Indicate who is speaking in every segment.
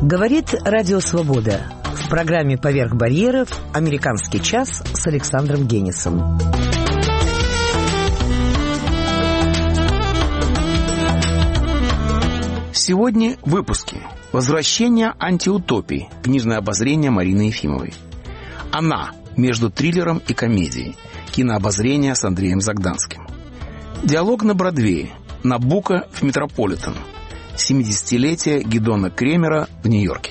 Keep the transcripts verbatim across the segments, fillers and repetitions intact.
Speaker 1: Говорит Радио Свобода. В программе «Поверх барьеров» «Американский час» с Александром Генисом.
Speaker 2: Сегодня в выпуске. Возвращение антиутопии. Книжное обозрение Марины Ефимовой. «Она» между триллером и комедией. Кинообозрение с Андреем Загданским. Диалог на Бродвее. Набуко в Метрополитен. семидесятилетие Гидона Кремера в Нью-Йорке.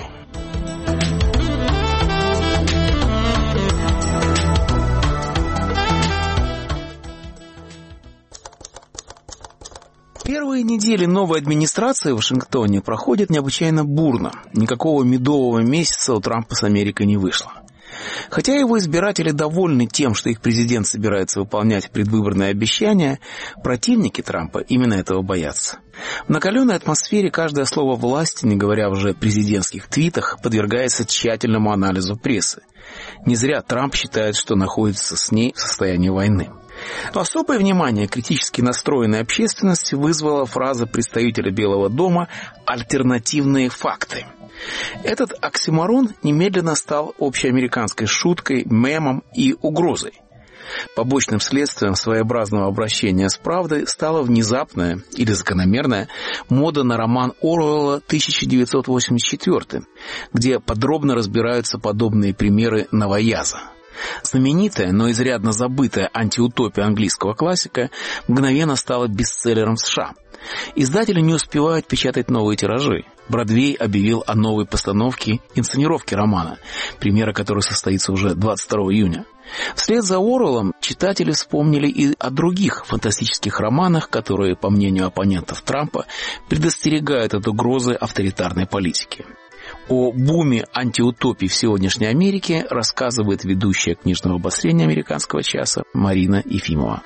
Speaker 2: Первые недели новой администрации в Вашингтоне проходят необычайно бурно. Никакого медового месяца у Трампа с Америкой не вышло. Хотя его избиратели довольны тем, что их президент собирается выполнять предвыборные обещания, противники Трампа именно этого боятся. В накаленной атмосфере каждое слово власти, не говоря уже о президентских твитах, подвергается тщательному анализу прессы. Не зря Трамп считает, что находится с ней в состоянии войны. Но особое внимание критически настроенной общественности вызвала фраза представителя Белого дома «альтернативные факты». Этот оксиморон немедленно стал общеамериканской шуткой, мемом и угрозой. Побочным следствием своеобразного обращения с правдой стала внезапная или закономерная мода на роман Оруэлла тысяча девятьсот восемьдесят четыре, где подробно разбираются подобные примеры новояза. Знаменитая, но изрядно забытая антиутопия английского классика мгновенно стала бестселлером в США. Издатели не успевают печатать новые тиражи. Бродвей объявил о новой постановке инсценировки романа, премьера которой состоится уже двадцать второго июня. Вслед за Оруэллом читатели вспомнили и о других фантастических романах, которые, по мнению оппонентов Трампа, предостерегают от угрозы авторитарной политики. О буме антиутопий в сегодняшней Америке рассказывает ведущая книжного обозрения «Американского часа» Марина Ефимова.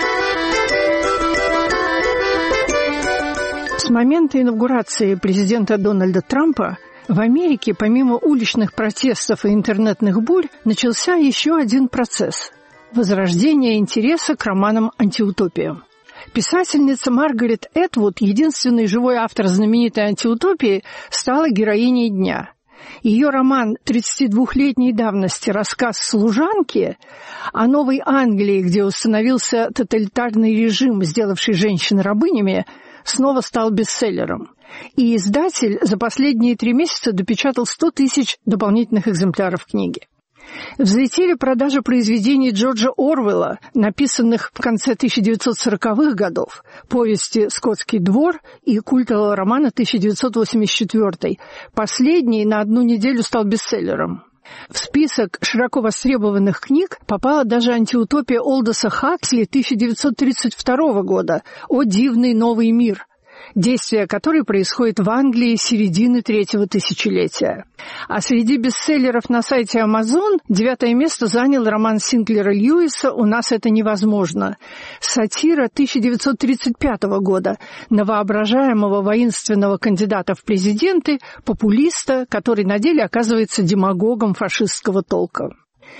Speaker 3: С момента инаугурации президента Дональда Трампа в Америке, помимо уличных протестов и интернетных бурь, начался еще один процесс – возрождение интереса к романам-антиутопиям. Писательница Маргарет Этвуд, единственный живой автор знаменитой антиутопии, стала героиней дня. Ее роман тридцатидвухлетней давности «Рассказ служанки» о Новой Англии, где установился тоталитарный режим, сделавший женщин рабынями, снова стал бестселлером. И издатель за последние три месяца допечатал сто тысяч дополнительных экземпляров книги. Взлетели продажи произведений Джорджа Оруэлла, написанных в конце тысяча девятьсот сороковых годов, повести «Скотский двор» и культового романа тысяча девятьсот восемьдесят четвёртый. Последний на одну неделю стал бестселлером. В список широко востребованных книг попала даже антиутопия Олдоса Хаксли тысяча девятьсот тридцать второго года «О дивный новый мир», действие которой происходит в Англии середины третьего тысячелетия. А среди бестселлеров на сайте Amazon девятое место занял роман Синклера Льюиса «У нас это невозможно». Сатира тысяча девятьсот тридцать пятого года на воображаемого воинственного кандидата в президенты, популиста, который на деле оказывается демагогом фашистского толка.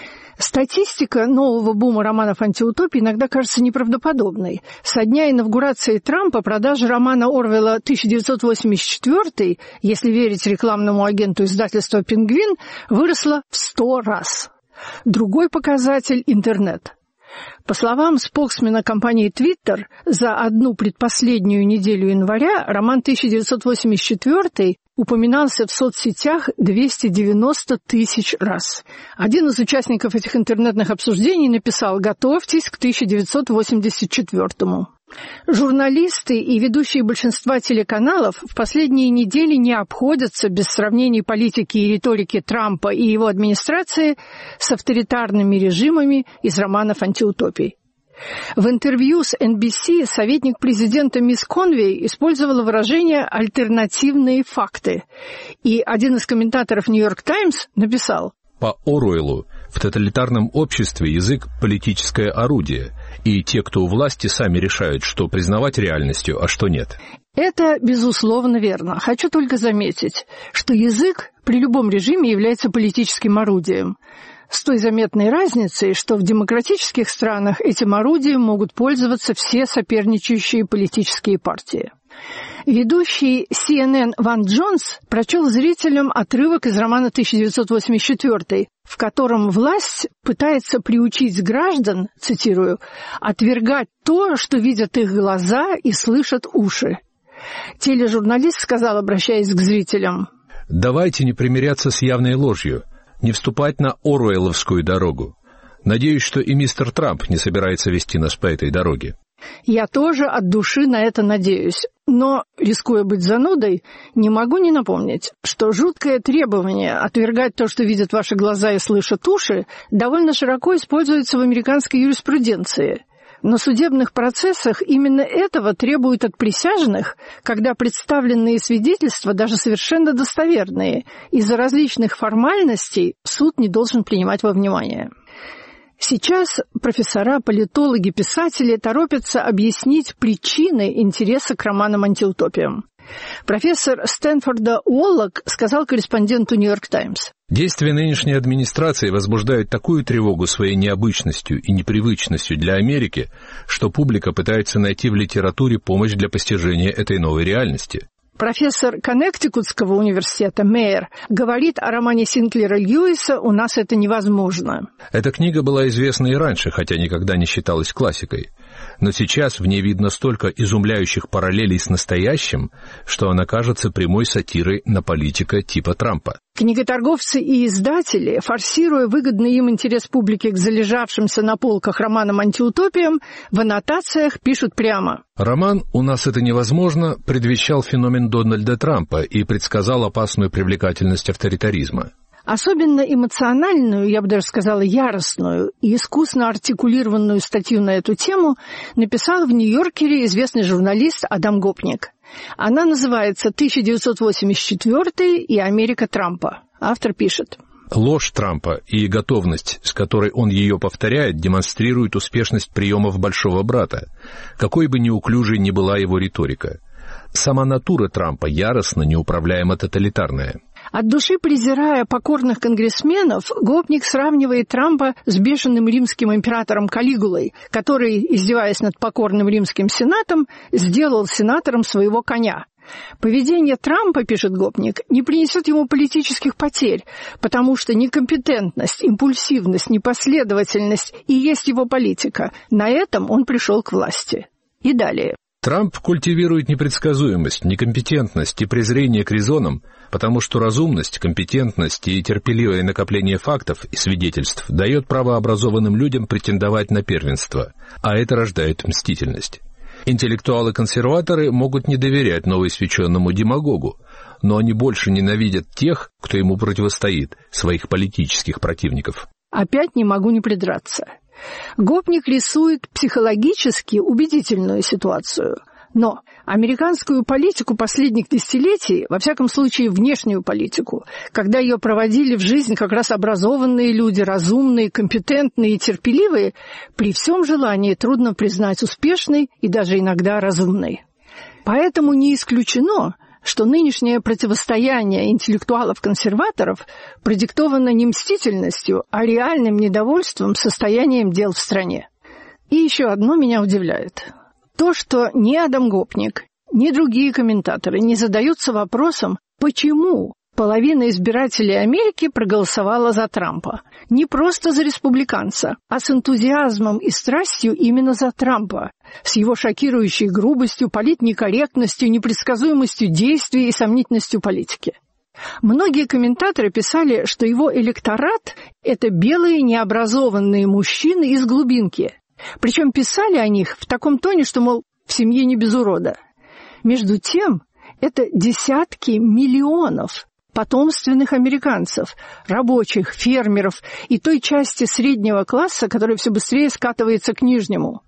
Speaker 3: Статистика нового бума романов антиутопии иногда кажется неправдоподобной. Со дня инаугурации Трампа продажа романа Оруэлла тысяча девятьсот восемьдесят четвёртый, если верить рекламному агенту издательства «Пингвин», выросла в сто раз. Другой показатель – интернет. По словам споксмена компании Twitter, за одну предпоследнюю неделю января роман тысяча девятьсот восемьдесят четвёртый упоминался в соцсетях двести девяносто тысяч раз. Один из участников этих интернетных обсуждений написал: «Готовьтесь к тысяча девятьсот восемьдесят четвёртому». Журналисты и ведущие большинства телеканалов в последние недели не обходятся без сравнений политики и риторики Трампа и его администрации с авторитарными режимами из романов антиутопий. В интервью с эн би си советник президента мисс Конвей использовала выражение «альтернативные факты». И один из комментаторов «Нью-Йорк Таймс» написал:
Speaker 4: «По Оруэллу в тоталитарном обществе язык – политическое орудие, и те, кто у власти, сами решают, что признавать реальностью, а что нет».
Speaker 3: Это, безусловно, верно. Хочу только заметить, что язык при любом режиме является политическим орудием. С той заметной разницей, что в демократических странах этим орудием могут пользоваться все соперничающие политические партии. Ведущий си эн эн Ван Джонс прочел зрителям отрывок из романа тысяча девятьсот восемьдесят четвёртый, в котором власть пытается приучить граждан, цитирую, «отвергать то, что видят их глаза и слышат уши». Тележурналист сказал, обращаясь к зрителям:
Speaker 4: «Давайте не примиряться с явной ложью, не вступать на Оруэлловскую дорогу. Надеюсь, что и мистер Трамп не собирается вести нас по этой дороге».
Speaker 3: Я тоже от души на это надеюсь, но, рискуя быть занудой, не могу не напомнить, что жуткое требование отвергать то, что видят ваши глаза и слышат уши, довольно широко используется в американской юриспруденции. На судебных процессах именно этого требуют от присяжных, когда представленные свидетельства, даже совершенно достоверные, из-за различных формальностей суд не должен принимать во внимание. Сейчас профессора, политологи, писатели торопятся объяснить причины интереса к романам-антиутопиям. Профессор Стэнфорда Уоллок сказал корреспонденту «Нью-Йорк Таймс».
Speaker 4: Действия нынешней администрации возбуждают такую тревогу своей необычностью и непривычностью для Америки, что публика пытается найти в литературе помощь для постижения этой новой реальности.
Speaker 3: Профессор Коннектикутского университета Мейер говорит о романе Синклера Льюиса «У нас это невозможно».
Speaker 4: Эта книга была известна и раньше, хотя никогда не считалась классикой. Но сейчас в ней видно столько изумляющих параллелей с настоящим, что она кажется прямой сатирой на политика типа Трампа.
Speaker 3: Книготорговцы и издатели, форсируя выгодный им интерес публики к залежавшимся на полках романам-антиутопиям, в аннотациях пишут прямо:
Speaker 4: роман «У нас это невозможно» предвещал феномен Дональда Трампа и предсказал опасную привлекательность авторитаризма.
Speaker 3: Особенно эмоциональную, я бы даже сказала, яростную и искусно артикулированную статью на эту тему написал в «Нью-Йоркере» известный журналист Адам Гопник. Она называется «тысяча девятьсот восемьдесят четвёртый и Америка Трампа». Автор пишет:
Speaker 4: ложь Трампа и готовность, с которой он ее повторяет, демонстрирует успешность приемов большого брата, какой бы неуклюжей ни была его риторика. Сама натура Трампа яростно, неуправляемо тоталитарная.
Speaker 3: От души презирая покорных конгрессменов, Гопник сравнивает Трампа с бешеным римским императором Калигулой, который, издеваясь над покорным римским сенатом, сделал сенатором своего коня. Поведение Трампа, пишет Гопник, не принесет ему политических потерь, потому что некомпетентность, импульсивность, непоследовательность и есть его политика. На этом он пришел к власти. И далее.
Speaker 4: Трамп культивирует непредсказуемость, некомпетентность и презрение к резонам, потому что разумность, компетентность и терпеливое накопление фактов и свидетельств дает право образованным людям претендовать на первенство, а это рождает мстительность. Интеллектуалы-консерваторы могут не доверять новоиспеченному демагогу, но они больше ненавидят тех, кто ему противостоит, своих политических противников.
Speaker 3: Опять не могу не придраться. Гопник рисует психологически убедительную ситуацию. Но американскую политику последних десятилетий, во всяком случае внешнюю политику, когда ее проводили в жизнь как раз образованные люди, разумные, компетентные и терпеливые, при всем желании трудно признать успешной и даже иногда разумной. Поэтому не исключено, что нынешнее противостояние интеллектуалов-консерваторов продиктовано не мстительностью, а реальным недовольством состоянием дел в стране. И еще одно меня удивляет. То, что ни Адам Гопник, ни другие комментаторы не задаются вопросом, почему половина избирателей Америки проголосовала за Трампа. Не просто за республиканца, а с энтузиазмом и страстью именно за Трампа, с его шокирующей грубостью, политнекорректностью, непредсказуемостью действий и сомнительностью политики. Многие комментаторы писали, что его электорат – это белые необразованные мужчины из глубинки. Причем писали о них в таком тоне, что, мол, в семье не без урода. Между тем, это десятки миллионов потомственных американцев, рабочих, фермеров и той части среднего класса, которая все быстрее скатывается к нижнему.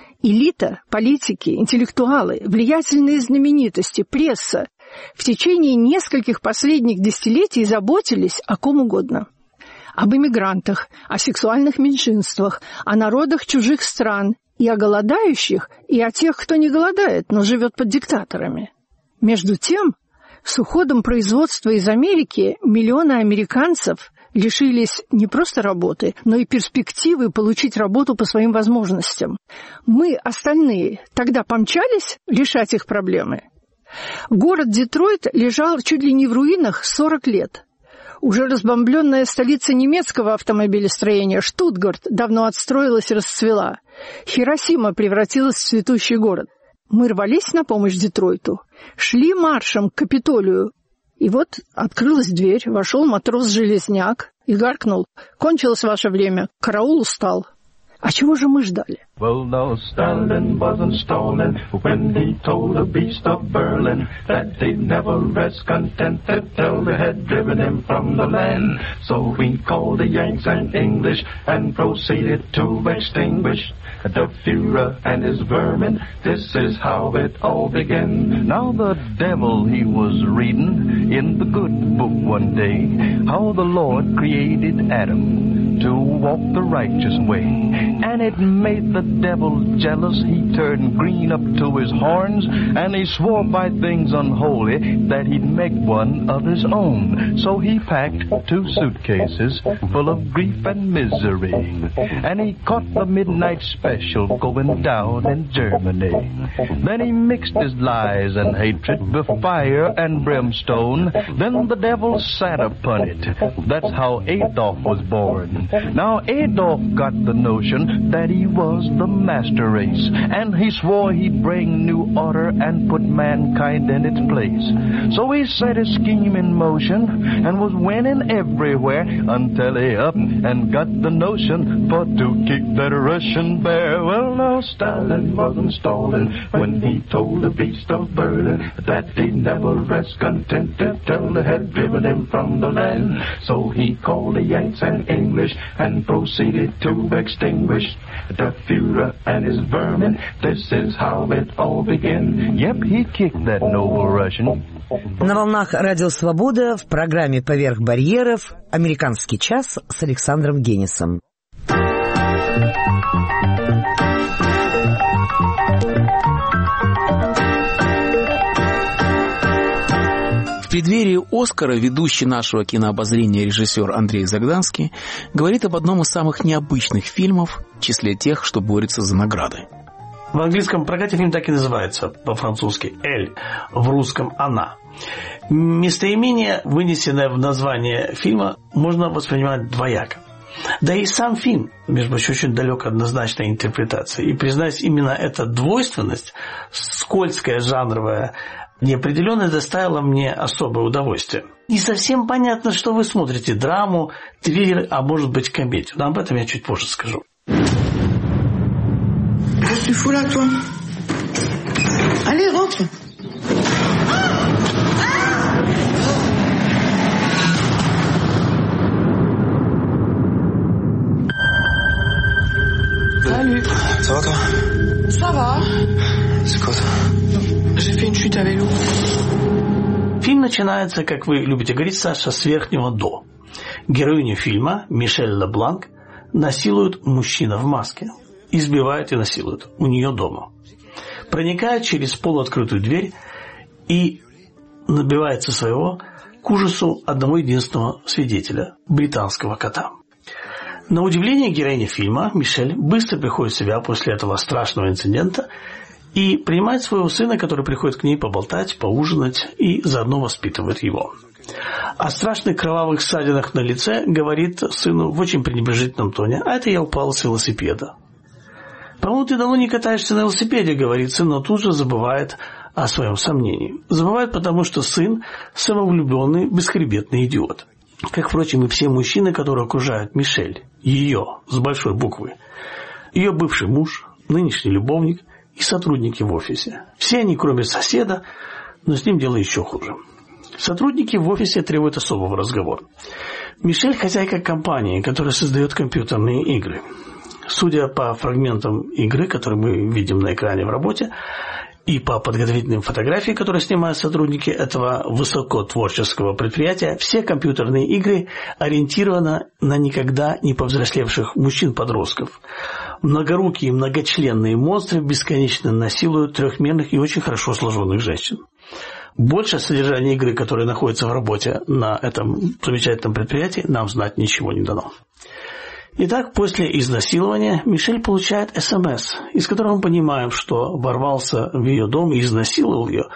Speaker 3: Элита, политики, интеллектуалы, влиятельные знаменитости, пресса в течение нескольких последних десятилетий заботились о ком угодно. Об иммигрантах, о сексуальных меньшинствах, о народах чужих стран и о голодающих, и о тех, кто не голодает, но живет под диктаторами. Между тем, с уходом производства из Америки миллионы американцев лишились не просто работы, но и перспективы получить работу по своим возможностям. Мы, остальные, тогда помчались решать их проблемы? Город Детройт лежал чуть ли не в руинах сорок лет. Уже разбомбленная столица немецкого автомобилестроения Штутгарт давно отстроилась и расцвела. Хиросима превратилась в цветущий город. Мы рвались на помощь Детройту, шли маршем к Капитолию. И вот открылась дверь, вошел матрос-железняк и гаркнул: «Кончилось ваше время, караул устал». А чего же мы ждали?
Speaker 5: Well, no, Stalin wasn't stalling when he told the beast of Berlin that they'd never rest contented till they had driven him from the land. So we called the Yanks and English and proceeded to extinguish the Führer and his vermin. This is how it all began. Now the devil, he was reading in the good book one day how the Lord created Adam to walk the righteous way. And it made the devil jealous. He turned green up to his horns, and he swore by things unholy that he'd make one of his own. So he packed two suitcases full of grief and misery, and he caught the midnight special going down in Germany. Then he mixed his lies and hatred with fire and brimstone. Then the devil sat upon it. That's how Adolf was born. Now Adolf got the notion that he was the master race, and he swore he'd bring new order and put mankind in its place. So he set his scheme in motion and was winning everywhere until he up and got the notion for to kick that Russian bear. Well, now Stalin wasn't stalling when he told the beast of Berlin that he'd never rest contented till they had driven him from the land. So he called the Yanks and English and proceeded to extinguish the Führer and his vermin. This is how it all began. Yep, he kicked that noble Russian.
Speaker 1: На волнах Радио Свобода в программе «Поверх барьеров» «Американский час» с Александром Генисом.
Speaker 2: В преддверии «Оскара» ведущий нашего кинообозрения режиссер Андрей Загданский говорит об одном из самых необычных фильмов в числе тех, что борется за награды.
Speaker 6: В английском прокате фильм так и называется, по-французски «Эль», в русском «Она». Местоимение, вынесенное в название фильма, можно воспринимать двояко. Да и сам фильм, между прочим, очень далек от однозначной интерпретации. И, признаюсь, именно эта двойственность, скользкая жанровая неопределенность, доставила мне особое удовольствие. Не совсем понятно, что вы смотрите: драму, триллер, а может быть комедию. Но об этом я чуть позже скажу.
Speaker 7: Je suis fou là, toi. Allez, rentre. Salut.
Speaker 8: Ça va, toi?
Speaker 7: Ça va.
Speaker 8: C'est quoi ça?
Speaker 7: J'ai fait une chute à vélo.
Speaker 6: Фильм начинается, как вы любите говорить, Саша, с верхнего до. Героиню фильма, Мишель Лебланк, насилует мужчина в маске. Избивает и насилует у нее дома. Проникает через полуоткрытую дверь и набивается своего к ужасу одного единственного свидетеля – британского кота. На удивление героини фильма, Мишель быстро приходит в себя после этого страшного инцидента и принимает своего сына, который приходит к ней поболтать, поужинать и заодно воспитывает его. О страшных кровавых ссадинах на лице говорит сыну в очень пренебрежительном тоне: «А это я упал с велосипеда». «По-моему, ты давно не катаешься на велосипеде», — говорит сын, но тут же забывает о своем сомнении. Забывает, потому что сын – самовлюбленный, бесхребетный идиот. Как, впрочем, и все мужчины, которые окружают Мишель, ее, с большой буквы. Ее бывший муж, нынешний любовник и сотрудники в офисе. Все они, кроме соседа, но с ним дело еще хуже. Сотрудники в офисе требуют особого разговора. Мишель – хозяйка компании, которая создает компьютерные игры. Судя по фрагментам игры, которые мы видим на экране в работе, и по подготовительным фотографиям, которые снимают сотрудники этого высокотворческого предприятия, все компьютерные игры ориентированы на никогда не повзрослевших мужчин-подростков. Многорукие многочленные монстры бесконечно насилуют трехмерных и очень хорошо сложенных женщин. Больше содержания игры, которая находится в работе на этом замечательном предприятии, нам знать ничего не дано. Итак, после изнасилования Мишель получает СМС, из которого мы понимаем, что ворвался в ее дом и изнасиловал ее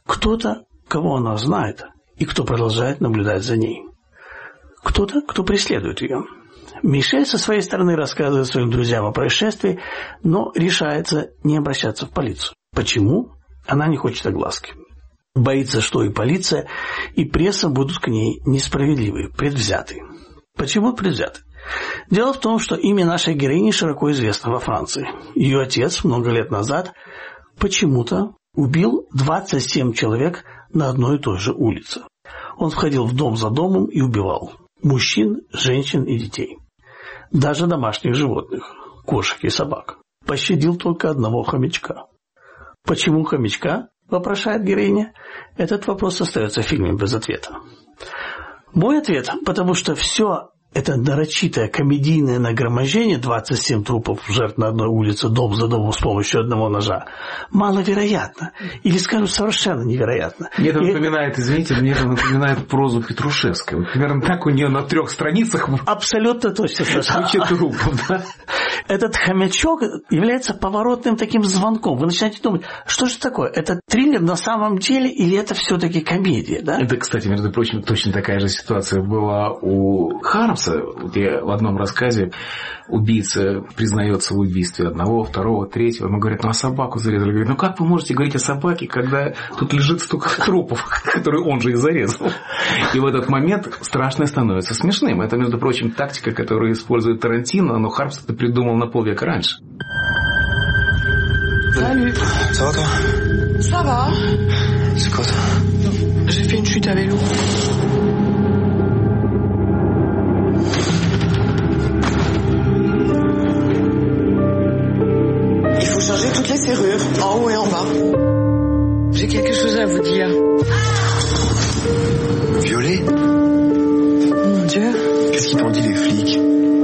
Speaker 6: Кто-то, кого она знает, и кто продолжает наблюдать за ней. Кто-то, кто преследует ее. Мишель со своей стороны рассказывает своим друзьям о происшествии, но решается не обращаться в полицию. Почему? Она не хочет огласки. Боится, что и полиция, и пресса будут к ней несправедливы, предвзяты. Почему предвзяты? Дело в том, что имя нашей героини широко известно во Франции. Ее отец много лет назад почему-то убил двадцать семь человек на одной и той же улице. Он входил в дом за домом и убивал мужчин, женщин и детей. Даже домашних животных, кошек и собак. Пощадил только одного хомячка. Почему хомячка? Вопрошает героиня. Этот вопрос остается в фильме без ответа. Мой ответ, потому что все это нарочитое комедийное нагромождение, двадцать семь трупов жертв на одной улице, дом за домом с помощью одного ножа, маловероятно. Или, скажем, совершенно невероятно.
Speaker 2: Мне это
Speaker 6: И...
Speaker 2: напоминает, извините, мне это напоминает прозу Петрушевской. Вот, примерно так у нее на трех страницах
Speaker 6: абсолютно точно.
Speaker 2: Куча трупов, да?
Speaker 6: Этот хомячок является поворотным таким звонком. Вы начинаете думать, что же такое? Это триллер на самом деле или это все-таки комедия? Да?
Speaker 2: Это, кстати, между прочим, точно такая же ситуация была у Хармса. Вот я в одном рассказе убийца признается в убийстве одного, второго, третьего. Ему говорят, ну а собаку зарезали. Говорит, ну как вы можете говорить о собаке, когда тут лежит столько трупов, которые он же и зарезал? И в этот момент страшное становится смешным. Это, между прочим, тактика, которую использует Тарантино, но Хармс это придумал на полвека раньше.
Speaker 7: Salut.
Speaker 8: Ça va toi?
Speaker 7: Ça va.
Speaker 8: C'est quoi ça?
Speaker 7: J'ai fait une chute à vélo. Il faut changer toutes les serrures, en haut et en bas. J'ai quelque chose à vous dire.
Speaker 8: Violet?
Speaker 7: Mon Dieu.
Speaker 8: Qu'est-ce qu'ils t'ont dit les flics?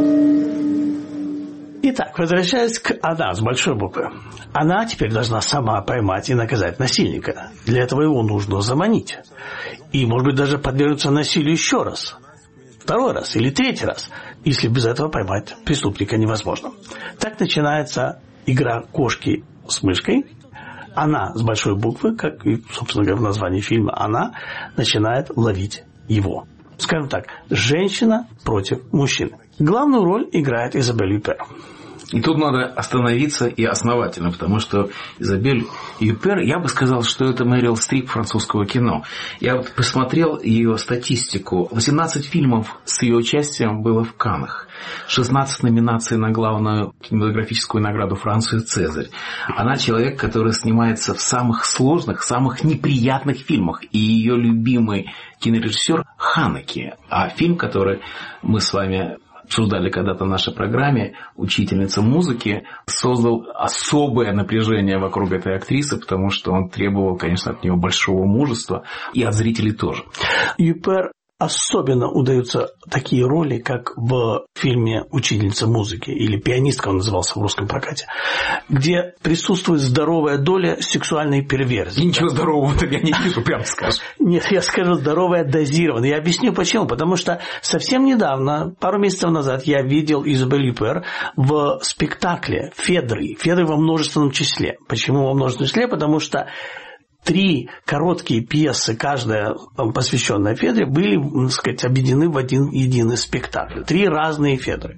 Speaker 6: Итак, возвращаясь к «она» с большой буквы. Она теперь должна сама поймать и наказать насильника. Для этого его нужно заманить. И, может быть, даже подвергнуться насилию еще раз. Второй раз или третий раз. Если без этого поймать преступника невозможно. Так начинается игра кошки с мышкой. Она с большой буквы, как и, собственно говоря, в названии фильма, она начинает ловить его. Скажем так, женщина против мужчины. Главную роль играет Изабель Юппер.
Speaker 2: И тут надо остановиться и основательно, потому что Изабель Юппер, я бы сказал, что это Мэрил Стрип французского кино. Я вот посмотрел ее статистику. восемнадцать фильмов с ее участием было в Каннах. шестнадцать номинаций на главную кинематографическую награду Франции «Цезарь». Она человек, который снимается в самых сложных, самых неприятных фильмах. И ее любимый кинорежиссер Ханеке. А фильм, который мы с вами обсуждали когда-то в нашей программе, «Учительница музыки», создал особое напряжение вокруг этой актрисы, потому что он требовал, конечно, от нее большого мужества, и от зрителей тоже.
Speaker 6: Юппер особенно удаются такие роли, как в фильме «Учительница музыки» или «Пианистка» он назывался в русском прокате, где присутствует здоровая доля сексуальной перверсии.
Speaker 2: И ничего здорового-то я не вижу, прямо скажем.
Speaker 6: Нет, я скажу здоровая дозированная. Я объясню почему. Потому что совсем недавно, пару месяцев назад, я видел Изабель Юппер в спектакле «Федры». «Федры» во множественном числе. Почему во множественном числе? Потому что три короткие пьесы, каждая посвященная Федре, были, так сказать, объединены в один единый спектакль. Три разные Федры.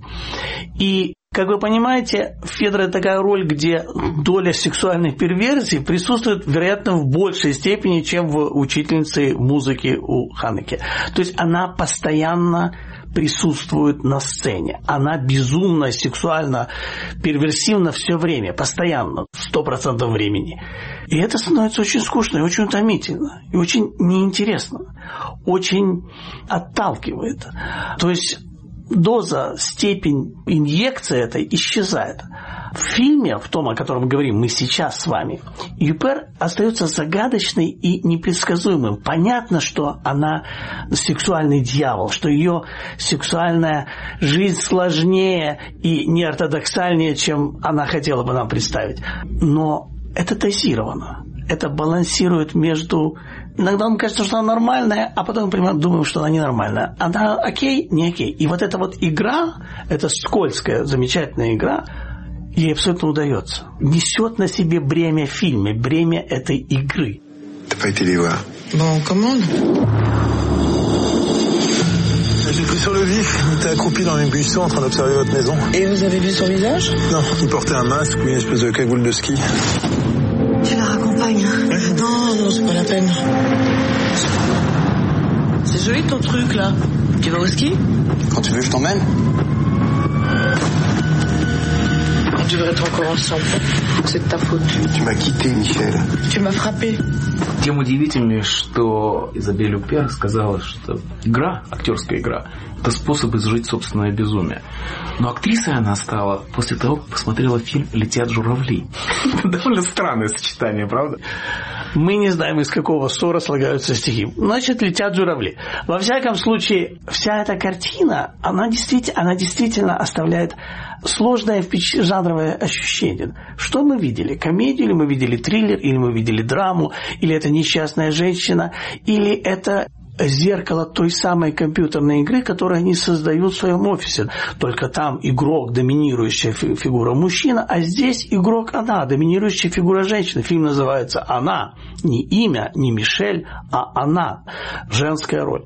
Speaker 6: И, как вы понимаете, Федра – это такая роль, где доля сексуальной перверсии присутствует, вероятно, в большей степени, чем в «Учительнице музыки» у Ханеке. То есть она постоянно присутствует на сцене. Она безумно, сексуально, перверсивна все время, постоянно, сто процентов времени. И это становится очень скучно и очень утомительно, и очень неинтересно, очень отталкивает. То есть доза, степень инъекции этой исчезает. В фильме, в том, о котором говорим мы сейчас с вами, Юппер остается загадочной и непредсказуемым. Понятно, что она сексуальный дьявол, что ее сексуальная жизнь сложнее и неортодоксальнее, чем она хотела бы нам представить. Но это дозировано. Это балансирует между... Иногда нам кажется, что она нормальная, а потом мы думаем, что она ненормальная. Она окей, не окей. И вот эта вот игра, эта скользкая, замечательная игра, ей абсолютно удается. Несет на себе бремя фильма, бремя этой игры.
Speaker 8: Ты pas été les voir.
Speaker 7: Bon, on commande.
Speaker 9: J'ai pris sur le vif. Il était accroupi dans les buissons en train d'observer votre maison.
Speaker 7: Et vous avez vu son visage?
Speaker 9: Non, il portait un masque ou une espèce de cagoule de ski.
Speaker 7: Tu la raccompagnes, hein? Non, non, c'est pas la peine. C'est joli ton truc, là. Tu vas au ski?
Speaker 8: Quand tu veux, je t'emmène.
Speaker 7: On devrait être encore ensemble. C'est de ta faute.
Speaker 8: Tu m'as quitté, Michel.
Speaker 7: Tu m'as frappé.
Speaker 2: Тем удивительнее, что Изабель Юпер сказала, что игра, актерская игра, это способ изжить собственное безумие. Но актрисой она стала после того, как посмотрела фильм «Летят журавли». Довольно странное сочетание, правда?
Speaker 6: Мы не знаем, из какого ссора слагаются стихи. Значит, «Летят журавли». Во всяком случае, вся эта картина, она действительно, она действительно оставляет сложное впеч... жанровое ощущение. Что мы видели? Комедию, или мы видели триллер, или мы видели драму, или это несчастная женщина, или это зеркало той самой компьютерной игры, которую они создают в своем офисе. Только там игрок, доминирующая фигура мужчина, а здесь игрок она, доминирующая фигура женщины. Фильм называется «Она». Не имя, не Мишель, а она. Женская роль.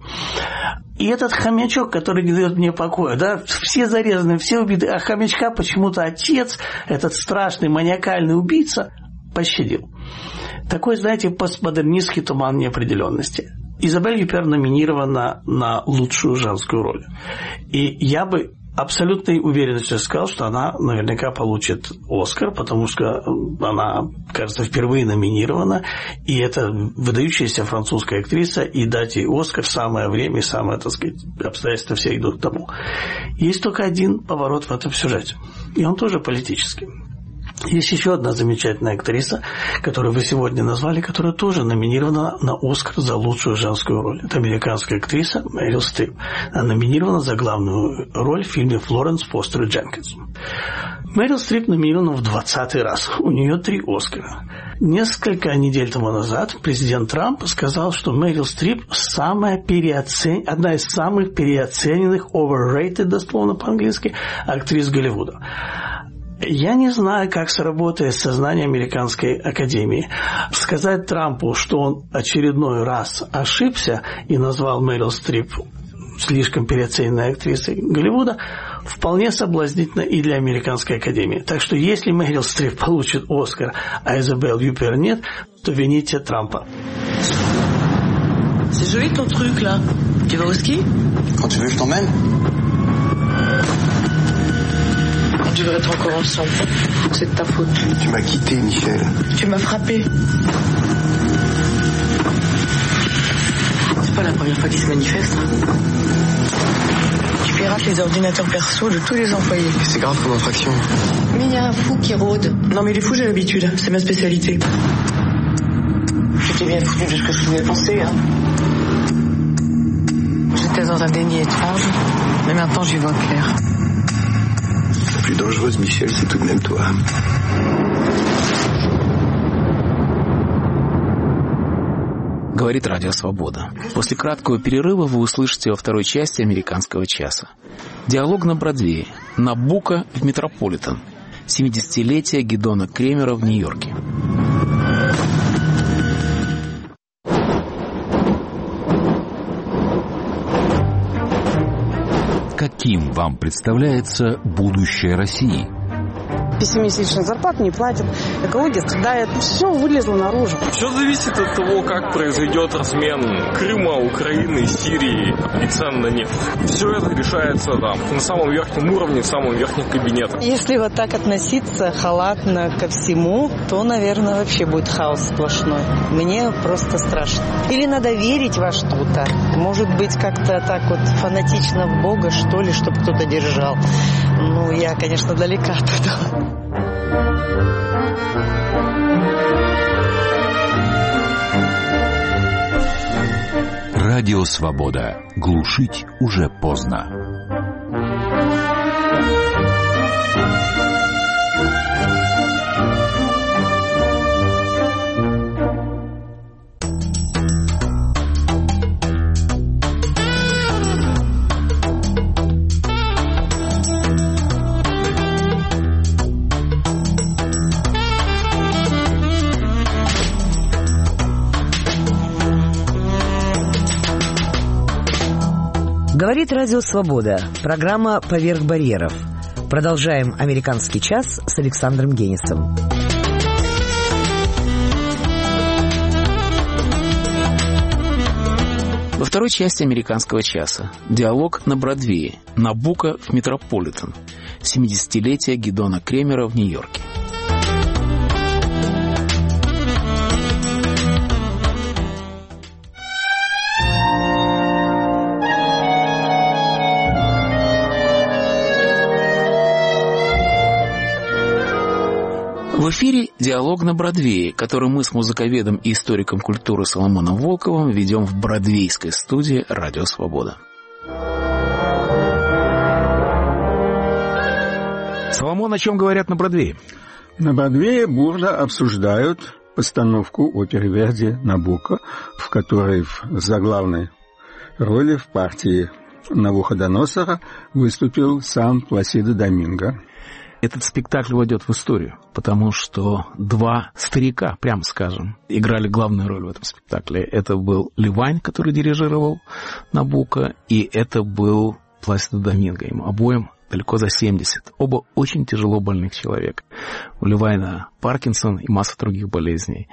Speaker 6: И этот хомячок, который не дает мне покоя, да, все зарезаны, все убиты, а хомячка почему-то отец, этот страшный маниакальный убийца, пощадил. Такой, знаете, постмодернистский туман неопределенности. Изабель Юпер номинирована на лучшую женскую роль. И я бы абсолютной уверенностью сказал, что она наверняка получит «Оскар», потому что она, кажется, впервые номинирована, и это выдающаяся французская актриса, и дать ей «Оскар» в самое время, и самое, так сказать, обстоятельства все идут к тому. Есть только один поворот в этом сюжете, и он тоже политический. Есть еще одна замечательная актриса, которую вы сегодня назвали, которая тоже номинирована на «Оскар» за лучшую женскую роль. Это американская актриса Мэрил Стрип. Она номинирована за главную роль в фильме «Флоренс Фостер и Дженкинс». Мэрил Стрип номинирована в двадцатый раз. У нее три «Оскара». Несколько недель тому назад президент Трамп сказал, что Мэрил Стрип самая переоцен... одна из самых переоцененных, overrated, дословно по-английски, актрис Голливуда. Я не знаю, как сработает сознание Американской академии. Сказать Трампу, что он очередной раз ошибся и назвал Мэрил Стрип слишком переоцененной актрисой Голливуда, вполне соблазнительно и для Американской академии. Так что если Мэрил Стрип получит «Оскар», а Изабель Юпер нет, то вините Трампа.
Speaker 7: C'est joli ton truc, là. Tu vas au ski?
Speaker 8: Quand tu veux, je t'emmène.
Speaker 7: On devrait être encore ensemble. C'est de ta faute.
Speaker 8: Tu m'as quitté, Michel.
Speaker 7: Tu m'as frappé. C'est pas la première fois qu'ils se manifestent. Tu pirates les ordinateurs perso de tous les employés.
Speaker 8: C'est grave comme infraction.
Speaker 7: Mais il y a un fou qui rôde. Non mais les fous, j'ai l'habitude. C'est ma spécialité. J'étais bien foutu de ce que je pouvais penser, hein. J'étais dans un déni étrange, mais maintenant j'y vois clair.
Speaker 8: La plus dangereuse, Michel, c'est tout de même toi.
Speaker 2: Говорит Радио Свобода. После краткого перерыва вы услышите во второй части «Американского часа». Диалог на Бродвее. Набуко в Метрополитен. семидесятилетие Гидона Кремера в Нью-Йорке.
Speaker 10: Каким вам представляется будущее России?
Speaker 11: Пятимесячных зарплат не платят, экология страдает, все вылезло наружу.
Speaker 12: Все зависит от того, как произойдет размен Крыма, Украины, Сирии и цен на нефть. Все это решается там, на самом верхнем уровне, в самом верхнем кабинете.
Speaker 11: Если вот так относиться халатно ко всему, то, наверное, вообще будет хаос сплошной. Мне просто страшно. Или надо верить во что-то. Может быть, как-то так вот фанатично в Бога, что ли, чтобы кто-то держал. Ну, я, конечно, далека от этого.
Speaker 10: Радио Свобода. Глушить уже поздно.
Speaker 1: Говорит Радио Свобода. Программа «Поверх барьеров». Продолжаем «Американский час» с Александром Генисом.
Speaker 2: Во второй части «Американского часа» диалог на Бродвее, Набуко в Метрополитен, семидесятилетие Гидона Кремера в Нью-Йорке. В эфире «Диалог на Бродвее», который мы с музыковедом и историком культуры Соломоном Волковым ведем в бродвейской студии «Радио Свобода». Соломон, о чем говорят на Бродвее?
Speaker 13: На Бродвее бурно обсуждают постановку оперы Верди «Набуко», в которой в заглавной роли в партии Навуходоносора выступил сам Пласидо Доминго.
Speaker 2: Этот спектакль войдет в историю, потому что два старика, прямо скажем, играли главную роль в этом спектакле. Это был Ливайн, который дирижировал Набуко, и это был Пласидо Доминго. Им обоим далеко за семьдесят. Оба очень тяжело больных человека. У Ливайна Паркинсон и масса других болезней.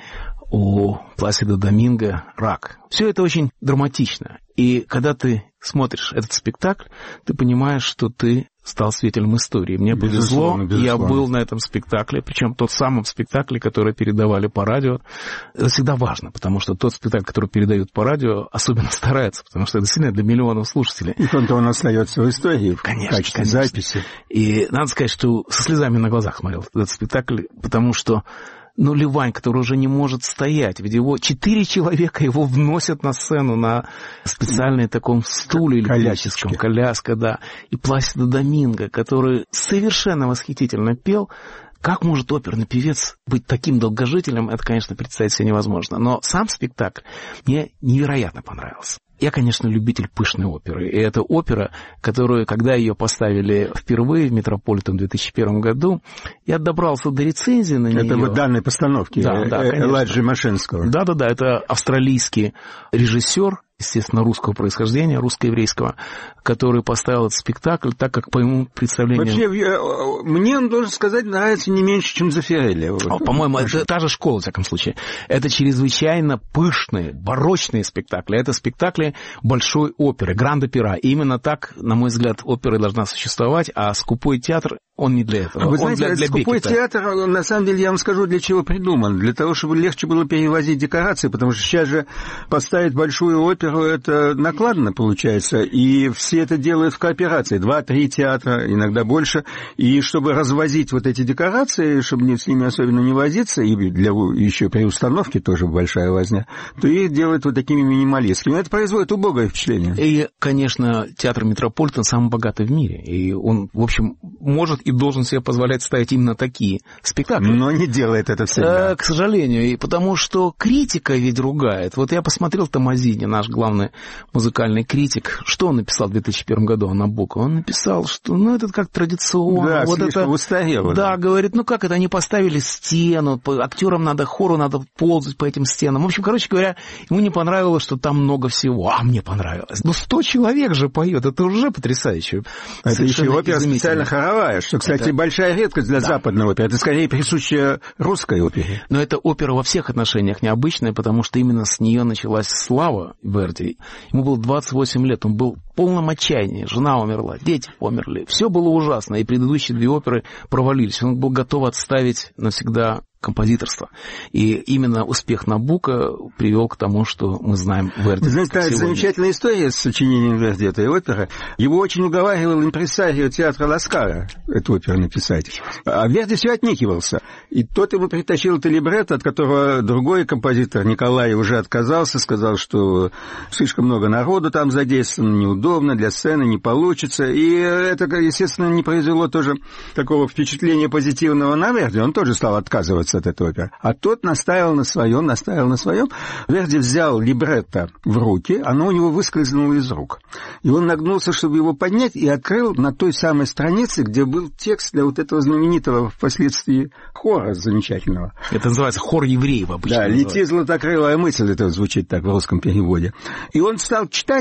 Speaker 2: У Пласидо Доминго рак. Все это очень драматично. И когда ты смотришь этот спектакль, ты понимаешь, что ты стал свидетелем истории. Мне повезло, я был на этом спектакле, причем тот самый спектакль, который передавали по радио. Это всегда важно, потому что тот спектакль, который передают по радио, особенно старается, потому что это сильно для миллионов слушателей.
Speaker 13: И он-то он остается в истории,
Speaker 2: конечно,
Speaker 13: в качестве
Speaker 2: конечно.
Speaker 13: записи.
Speaker 2: И надо сказать, что со слезами на глазах смотрел этот спектакль, потому что ну, Ливайн, который уже не может стоять, ведь его четыре человека его вносят на сцену на специальном таком стуле электрическом, коляска, да, и Пласидо Доминго, который совершенно восхитительно пел. Как может оперный певец быть таким долгожителем, это, конечно, представить себе невозможно. Но сам спектакль мне невероятно понравился. Я, конечно, любитель пышной оперы. И это опера, которую, когда ее поставили впервые в Метрополитен в две тысячи первом году, я добрался до рецензии на нее.
Speaker 13: Это вот данной постановки
Speaker 2: да, да,
Speaker 13: Элайджи Машинского.
Speaker 2: Да-да-да, это австралийский режиссер, естественно, русского происхождения, русско-еврейского, который поставил этот спектакль так, как по ему представлению...
Speaker 13: Вообще, мне, он должен сказать, нравится не меньше, чем Зафирелли.
Speaker 2: Вот. По-моему, это та же школа, в всяком случае. Это чрезвычайно пышные, барочные спектакли. Это спектакли большой оперы, гранд-опера. И именно так, на мой взгляд, опера должна существовать, а скупой театр, он не для этого.
Speaker 13: Вы
Speaker 2: он
Speaker 13: знаете,
Speaker 2: для, для
Speaker 13: скупой
Speaker 2: Беккета.
Speaker 13: театр, на самом деле, я вам скажу, для чего придуман. Для того, чтобы легче было перевозить декорации, потому что сейчас же поставить большую оперу, это накладно получается, и все это делают в кооперации. Два-три театра, иногда больше. И чтобы развозить вот эти декорации, чтобы с ними особенно не возиться, и для еще при установке тоже большая возня, то их делают вот такими минималистскими. Это производит убогое впечатление.
Speaker 2: И, конечно, театр Метрополитен самый богатый в мире. И он, в общем, может и должен себе позволять ставить именно такие спектакли.
Speaker 13: Но не делает это всегда.
Speaker 2: А, к сожалению, и потому что критика ведь ругает. Вот я посмотрел Томазини, наш главный музыкальный критик, что он написал в две тысячи первом году о Набуко? Он написал, что ну это как традиционно.
Speaker 13: Да,
Speaker 2: вот это
Speaker 13: устарело.
Speaker 2: Да, говорит, ну как это, они поставили стену, актерам надо, хору надо ползать по этим стенам. В общем, короче говоря, ему не понравилось, что там много всего. А мне понравилось. Ну сто человек же поет, это уже потрясающе.
Speaker 13: Это еще опера специально хоровая, что, кстати, это... большая редкость для да. западной оперы. Это скорее присущая русской опере.
Speaker 2: Но эта опера во всех отношениях необычная, потому что именно с нее началась слава Верди. Ему было двадцать восемь лет, он был в полном отчаянии. Жена умерла, дети померли. Все было ужасно, и предыдущие две оперы провалились. Он был готов отставить навсегда композиторство. И именно успех Набуко привел к тому, что мы знаем Верди.
Speaker 13: Знаете, та замечательная история с сочинением Верди этой оперы. Его очень уговаривал импресарио театра Ла Скала эту оперу написать. А Верди все отнекивался. И тот ему притащил это либретто, от которого другой композитор Николай уже отказался, сказал, что слишком много народу там задействовано, неудобно, для сцены не получится. И это, естественно, не произвело тоже такого впечатления позитивного на Верди. Он тоже стал отказываться от этой оперы. А тот настаивал на своем, настаивал на своем. Верди взял либретто в руки, оно у него выскользнуло из рук. И он нагнулся, чтобы его поднять, и открыл на той самой странице, где был текст для вот этого знаменитого впоследствии хора замечательного.
Speaker 2: Это называется хор евреев обычно.
Speaker 13: Да, «Лети, златокрылая мысль», это звучит так в русском переводе. И он стал читать,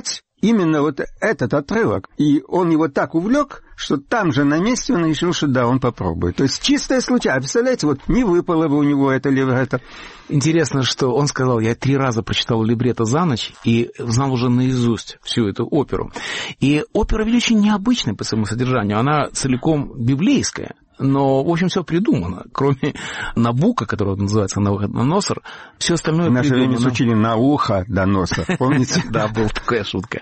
Speaker 13: именно вот этот отрывок. И он его так увлек, что там же на месте он решил, что да, он попробует. То есть чистая случайность. Представляете, вот не выпало бы у него это либретто.
Speaker 2: Интересно, что он сказал, я три раза прочитал либретто за ночь и знал уже наизусть всю эту оперу. И опера ведь очень необычная по своему содержанию. Она целиком библейская. Но, в общем, все придумано. Кроме Набука, который называется «Навуходоносор», все остальное
Speaker 13: придумано. В наше время учили «Науходоносор», помните?
Speaker 2: Да, была такая шутка.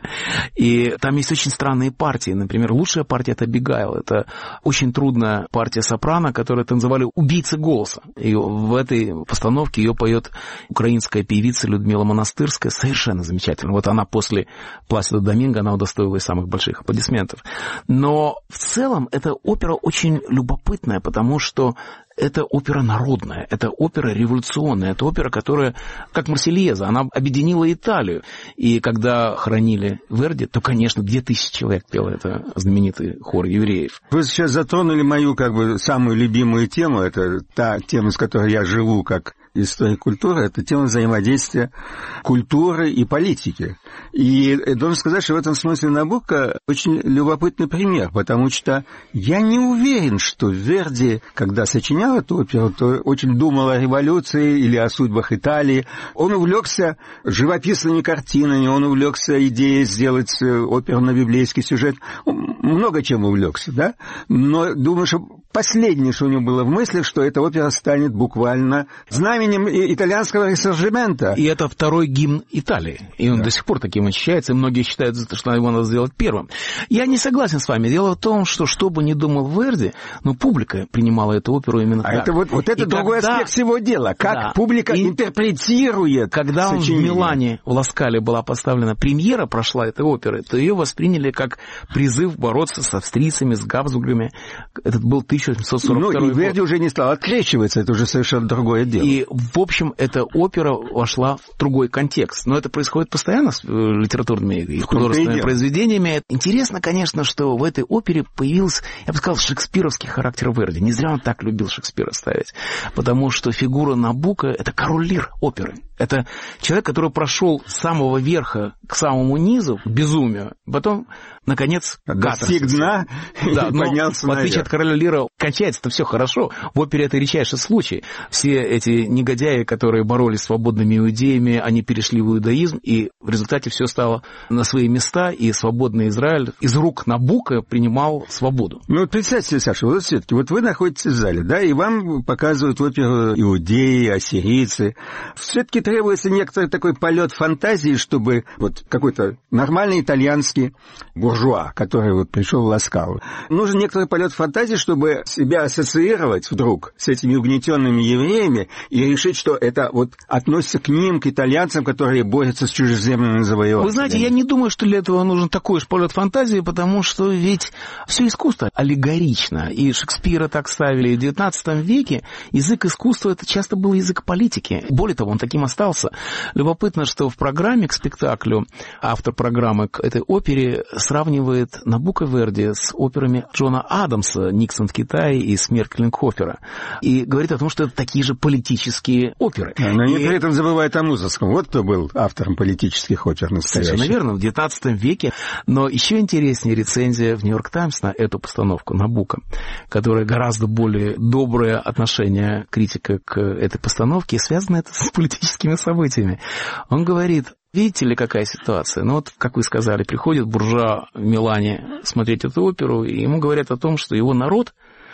Speaker 2: И там есть очень странные партии. Например, лучшая партия — это Абигайл. Это очень трудная партия сопрано, которую называли «убийца голоса». И в этой постановке ее поет украинская певица Людмила Монастырская. Совершенно замечательно. Вот она после Пласидо Доминго, она удостоилась самых больших аплодисментов. Но в целом эта опера очень любопытная, потому что это опера народная, это опера революционная, это опера, которая, как Марсельеза, она объединила Италию. И когда хоронили Верди, то, конечно, две тысячи человек пело это знаменитый хор евреев.
Speaker 13: Вы сейчас затронули мою, как бы, самую любимую тему, это та тема, с которой я живу, как история культуры, это тема взаимодействия культуры и политики. И должен сказать, что в этом смысле Набуко очень любопытный пример, потому что я не уверен, что Верди, когда сочинял эту оперу, то очень думал о революции или о судьбах Италии. Он увлекся живописными картинами, он увлекся идеей сделать оперу на библейский сюжет. Он много чем увлекся, да? Но думаю, что последнее, что у него было в мыслях, что эта опера станет буквально знаменем итальянского ресоржимента.
Speaker 2: И это второй гимн Италии. И он да. до сих пор таким ощущается, и многие считают, что его надо сделать первым. Я не согласен с вами. Дело в том, что, что бы ни думал Верди, но публика принимала эту оперу именно
Speaker 13: а
Speaker 2: так.
Speaker 13: Это вот, вот это и другой когда... аспект всего дела. Как да. публика и... интерпретирует
Speaker 2: Когда
Speaker 13: сочинение.
Speaker 2: в Милане, в Ласкале была поставлена премьера, прошла этой оперы, то ее восприняли как призыв бороться с австрийцами, с Габсбургами. Этот был тысяча восемьсот сорок второй
Speaker 13: ну,
Speaker 2: год.
Speaker 13: И Верди уже не стал открещиваться, это уже совершенно другое дело.
Speaker 2: И, в общем, эта опера вошла в другой контекст. Но это происходит постоянно с литературными и художественными произведениями. Интересно, конечно, что в этой опере появился, я бы сказал, шекспировский характер Верди. Не зря он так любил Шекспира ставить. Потому что фигура Набуко — это король лир оперы. Это человек, который прошел с самого верха к самому низу, к безумию, потом, наконец,
Speaker 13: достиг дна
Speaker 2: да,
Speaker 13: и поднялся
Speaker 2: наверх. В отличие от короля лира, кончается-то все хорошо. В опере это редчайший случай. Все эти негодяи, которые боролись с свободными иудеями, они перешли в иудаизм, и в результате все стало на свои места, и свободный Израиль из рук Набуко принимал свободу.
Speaker 13: Ну, вот представьте себе, Саша, вот все-таки, вот вы находитесь в зале, да, и вам показывают оперу иудеи, ассирийцы. Все-таки требуется некоторый такой полет фантазии, чтобы вот какой-то нормальный итальянский буржуа, который вот пришел в Ласкалу. Нужен некоторый полет фантазии, чтобы себя ассоциировать вдруг с этими угнетенными евреями и решить, что это вот относится к ним, к итальянцам, которые борются с чужеземными завоевателями.
Speaker 2: Вы знаете, я не думаю, что для этого нужен такой уж полет фантазии, потому что ведь все искусство аллегорично. И Шекспира так ставили. В девятнадцатом веке язык искусства — это часто был язык политики. Более того, он таким остался. Любопытно, что в программе к спектаклю автор программы к этой опере сравнивает Набуко Верди с операми Джона Адамса «Никсон в Китае» и «Смерть Клинкхофера». И говорит о том, что это такие же политические оперы.
Speaker 13: Но
Speaker 2: и...
Speaker 13: они при этом забывают о Музырском. Вот кто был автором политических опер настоящих.
Speaker 2: Совершенно верно, в девятнадцатом веке. Но еще интереснее рецензия в «Нью-Йорк Таймс» на эту постановку Набуко, которая гораздо более доброе отношение критика к этой постановке, и связано это с политическими событиями. Он говорит: видите ли, какая ситуация? Ну вот, как вы сказали, приходит буржуа в Милане смотреть эту оперу, и ему говорят о том, что его народ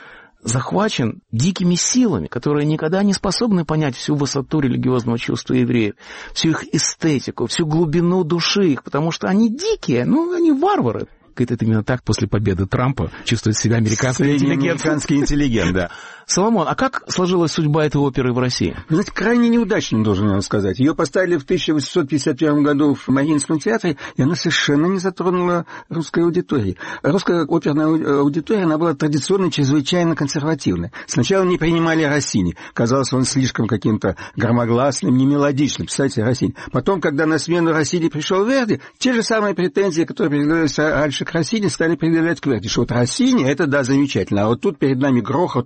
Speaker 2: захвачен дикими силами, которые никогда не способны понять всю высоту религиозного чувства евреев, всю их эстетику, всю глубину души их, потому что они дикие, ну, они варвары. Говорит, это именно так после победы Трампа чувствует себя американский интеллигент.
Speaker 13: Американский интеллигент, да.
Speaker 2: Соломон, а как сложилась судьба этой оперы в России?
Speaker 13: Вы знаете, крайне неудачно, должен я вам сказать. Ее поставили в тысяча восемьсот пятьдесят первом году в Мариинском театре, и она совершенно не затронула русской аудитории. Русская оперная аудитория, она была традиционно чрезвычайно консервативной. Сначала не принимали Россини. Казалось, он слишком каким-то громогласным, немелодичным. Представляете, Россини. Потом, когда на смену Россини пришел Верди, те же самые претензии, которые предъявлялись раньше к Россини, стали предъявлять к Верди. Что вот Россини, это, да, замечательно. А вот тут перед нами грохот, ужас, бум,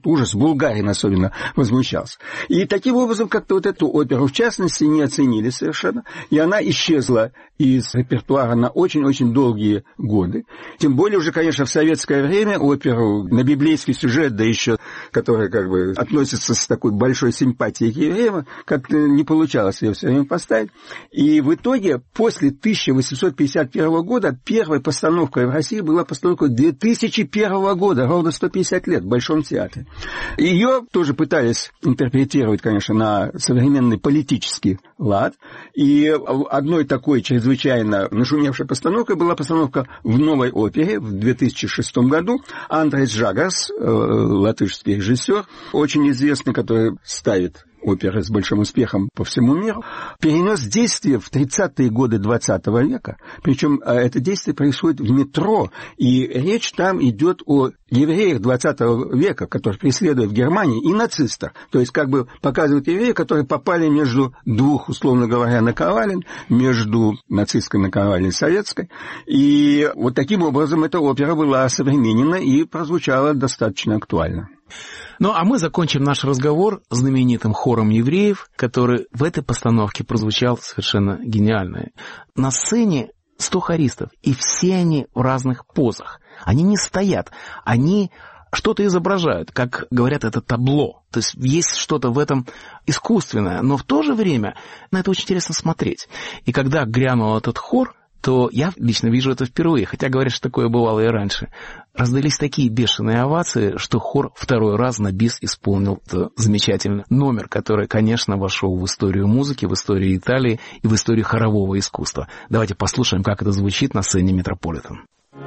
Speaker 13: Булгарин особенно возмущался. И таким образом как-то вот эту оперу, в частности, не оценили совершенно, и она исчезла из репертуара на очень-очень долгие годы. Тем более уже, конечно, в советское время оперу на библейский сюжет, да еще, которая как бы относится с такой большой симпатией к евреям, как-то не получалось ее все время поставить. И в итоге после тысяча восемьсот пятьдесят первого года первой постановкой в России была постановка две тысячи первого года, ровно сто пятьдесят лет, в Большом театре. Ее тоже пытались интерпретировать, конечно, на современный политический лад. И одной такой чрезвычайно нашумевшей постановкой была постановка в Новой опере в две тысячи шестом году. Андрейс Žagars, латышский режиссер, очень известный, который ставит оперы с большим успехом по всему миру, перенес действие в тридцатые годы двадцатого века. Причем это действие происходит в метро, и речь там идет о евреях двадцатого века, которые преследуют в Германии, и нацистах. То есть как бы показывают евреев, которые попали между двух, условно говоря, наковален, между нацистской наковальней и советской. И вот таким образом эта опера была осовременена и прозвучала достаточно актуально.
Speaker 2: Ну, а мы закончим наш разговор знаменитым хором евреев, который в этой постановке прозвучал совершенно гениально. На сцене сто хористов, и все они в разных позах. Они не стоят, они что-то изображают, как говорят, это табло. То есть есть что-то в этом искусственное, но в то же время на это очень интересно смотреть. И когда грянул этот хор, то я лично вижу это впервые, хотя говорят, что такое бывало и раньше. Раздались такие бешеные овации, что хор второй раз на бис исполнил замечательный номер, который, конечно, вошел в историю музыки, в историю Италии и в историю хорового искусства. Давайте послушаем, как это звучит на сцене Метрополитен.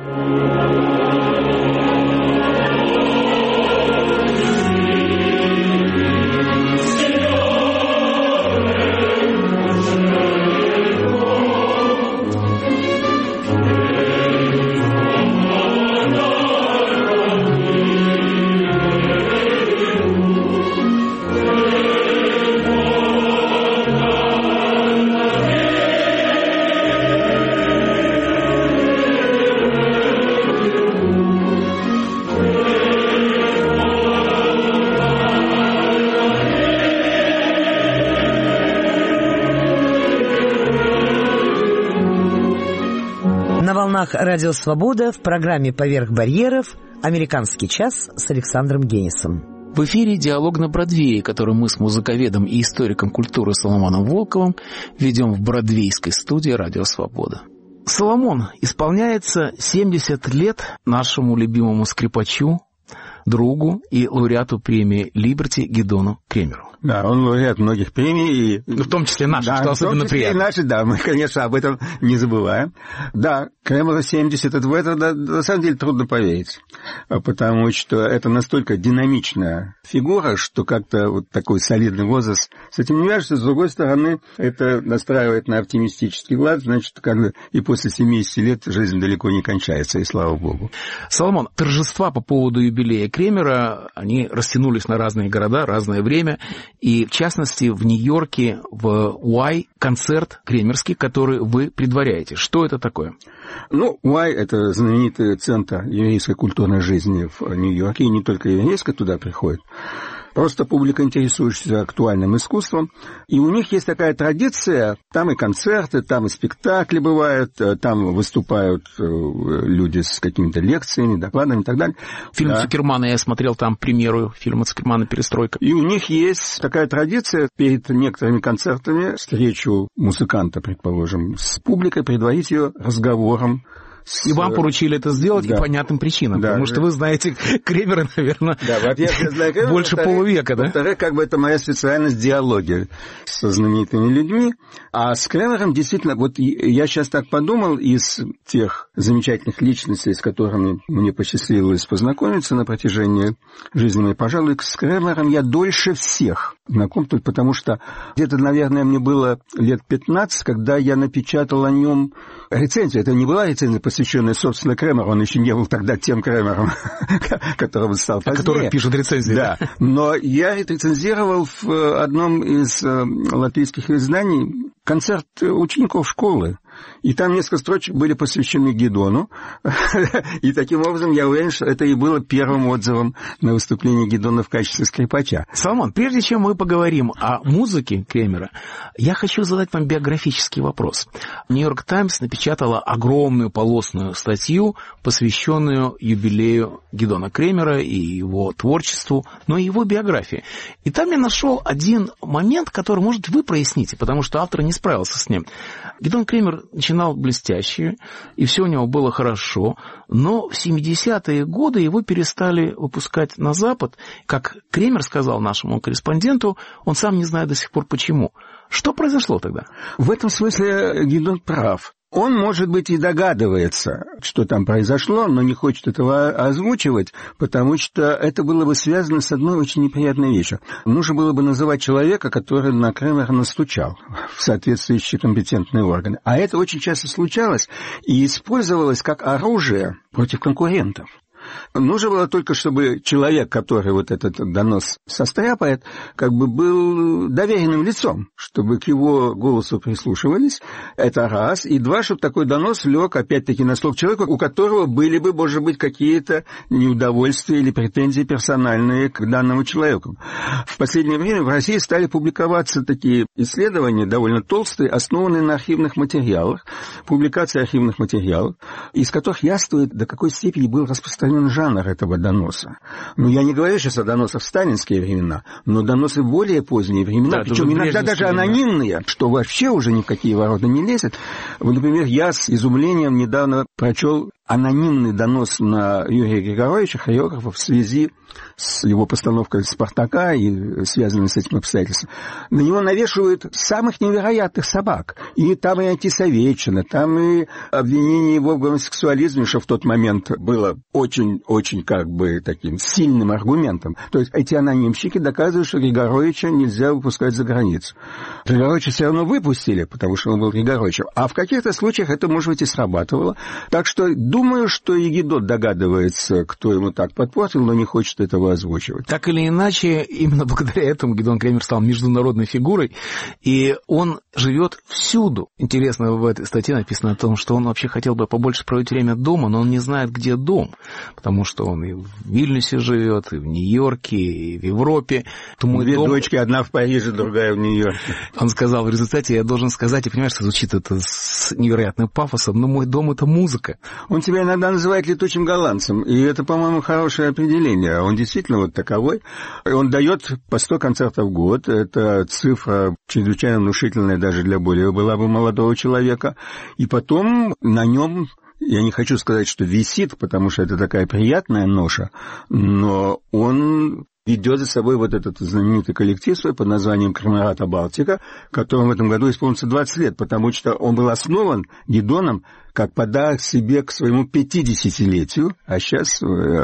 Speaker 1: Радио «Свобода» в программе «Поверх барьеров» «Американский час» с Александром Генисом.
Speaker 2: В эфире «Диалог на Бродвее», который мы с музыковедом и историком культуры Соломоном Волковым ведем в бродвейской студии «Радио Свобода». Соломон, исполняется семьдесят лет нашему любимому скрипачу, другу и лауреату премии «Либерти» Гидону Кремеру.
Speaker 13: Да, он лауреат многих премий. И...
Speaker 2: В том числе наши,
Speaker 13: да,
Speaker 2: что особенно приятно. В том числе
Speaker 13: и наши, да, мы, конечно, об этом не забываем. Да, Кремеру семьдесят, это, в это да, на самом деле трудно поверить, потому что это настолько динамичная фигура, что как-то вот такой солидный возраст с этим не вяжется. С другой стороны, это настраивает на оптимистический лад, значит, как бы и после семидесяти лет жизнь далеко не кончается, и слава богу.
Speaker 2: Соломон, торжества по поводу юбилея Кремера, они растянулись на разные города, разное время. И, в частности, в Нью-Йорке, в Уай, концерт кремерский, который вы предваряете. Что это такое?
Speaker 13: Ну, Уай – это знаменитый центр еврейской культурной жизни в Нью-Йорке, и не только еврейская туда приходит. Просто публика, интересующаяся актуальным искусством. И у них есть такая традиция, там и концерты, там и спектакли бывают, там выступают люди с какими-то лекциями, докладами и так далее.
Speaker 2: Фильм
Speaker 13: да.
Speaker 2: Цукермана, я смотрел там премьеру фильма Цукермана «Перестройка».
Speaker 13: И у них есть такая традиция перед некоторыми концертами встречу музыканта, предположим, с публикой, предварить ее разговором.
Speaker 2: С... И вам поручили это сделать да. по понятным причинам, да, потому да. что вы знаете Кремера, наверное,
Speaker 13: да, во-первых, я знаю Кремера,
Speaker 2: больше полувека, да?
Speaker 13: Во-вторых, как бы это моя специальность диалоги со знаменитыми людьми. А с Кремером действительно, вот я сейчас так подумал, из тех замечательных личностей, с которыми мне посчастливилось познакомиться на протяжении жизни моей, пожалуй, с Кремером я дольше всех знаком, только потому что где-то, наверное, мне было лет пятнадцать, когда я напечатал о нем рецензию. Это не была рецензия, посвященная, собственно, Кремеру. Он еще не был тогда тем Кремером, которым стал позднее.
Speaker 2: Который пишет рецензии.
Speaker 13: Да. Но я рецензировал в одном из латвийских изданий концерт учеников школы. И там несколько строчек были посвящены Гидону. И таким образом, я уверен, что это и было первым отзывом на выступление Гидона в качестве скрипача.
Speaker 2: Соломон, прежде чем мы поговорим о музыке Кремера, я хочу задать вам биографический вопрос. «Нью-Йорк Таймс» напечатала огромную полосную статью, посвященную юбилею Гидона Кремера и его творчеству, но и его биографии. И там я нашел один момент, который, может, вы проясните, потому что автор не справился с ним. Гидон Кремер начинал блестяще, и все у него было хорошо, но в семидесятые годы его перестали выпускать на Запад. Как Кремер сказал нашему корреспонденту, он сам не знает до сих пор почему. Что произошло тогда?
Speaker 13: В этом смысле Гидон прав. Он, может быть, и догадывается, что там произошло, но не хочет этого озвучивать, потому что это было бы связано с одной очень неприятной вещью. Нужно было бы называть человека, который на Кремера настучал в соответствующие компетентные органы. А это очень часто случалось и использовалось как оружие против конкурентов. Нужно было только, чтобы человек, который вот этот донос состряпает, как бы был доверенным лицом, чтобы к его голосу прислушивались. Это раз. И два, чтобы такой донос лег, опять-таки, на слух человека, у которого были бы, может быть, какие-то неудовольствия или претензии персональные к данному человеку. В последнее время в России стали публиковаться такие исследования, довольно толстые, основанные на архивных материалах, публикации архивных материалов, из которых яствует, до какой степени был распространен жанр этого доноса. Ну, я не говорю сейчас о доносах в сталинские времена, но доносы в более поздние времена, да, причем иногда даже анонимные, что вообще уже ни в какие ворота не лезет. Вот, например, я с изумлением недавно прочел анонимный донос на Юрия Григоровича, хореографа, в связи с его постановкой «Спартака» и связанным с этим обстоятельством. На него навешивают самых невероятных собак. И там и антисоветчина, там и обвинение его в гомосексуализме, что в тот момент было очень-очень как бы таким сильным аргументом. То есть эти анонимщики доказывают, что Григоровича нельзя выпускать за границу. Григоровича все равно выпустили, потому что он был Григоровичем. А в каких-то случаях это, может быть, и срабатывало. Так что думаю, что и Гидот догадывается, кто ему так подпортил, но не хочет этого озвучивать.
Speaker 2: Так или иначе, именно благодаря этому Гидон Кремер стал международной фигурой, и он живет всюду. Интересно, в этой статье написано о том, что он вообще хотел бы побольше проводить время дома, но он не знает, где дом, потому что он и в Вильнюсе живет, и в Нью-Йорке, и в Европе.
Speaker 13: Две
Speaker 2: дом...
Speaker 13: дочки, одна в Париже, другая в Нью-Йорке.
Speaker 2: Он сказал, в результате я должен сказать, и понимаешь, что звучит это с невероятным пафосом, но мой дом — это музыка.
Speaker 13: Он тебя иногда называет летучим голландцем, и это, по-моему, хорошее определение. Он действительно вот таковой. Он дает по сто концертов в год. Это цифра чрезвычайно внушительная даже для более была бы молодого человека. И потом на нем, я не хочу сказать, что висит, потому что это такая приятная ноша, но он ведет за собой вот этот знаменитый коллектив свой под названием «Кремерата Балтика», которому в этом году исполнится двадцать лет, потому что он был основан Гидоном как подарок себе к своему пятидесятилетию, а сейчас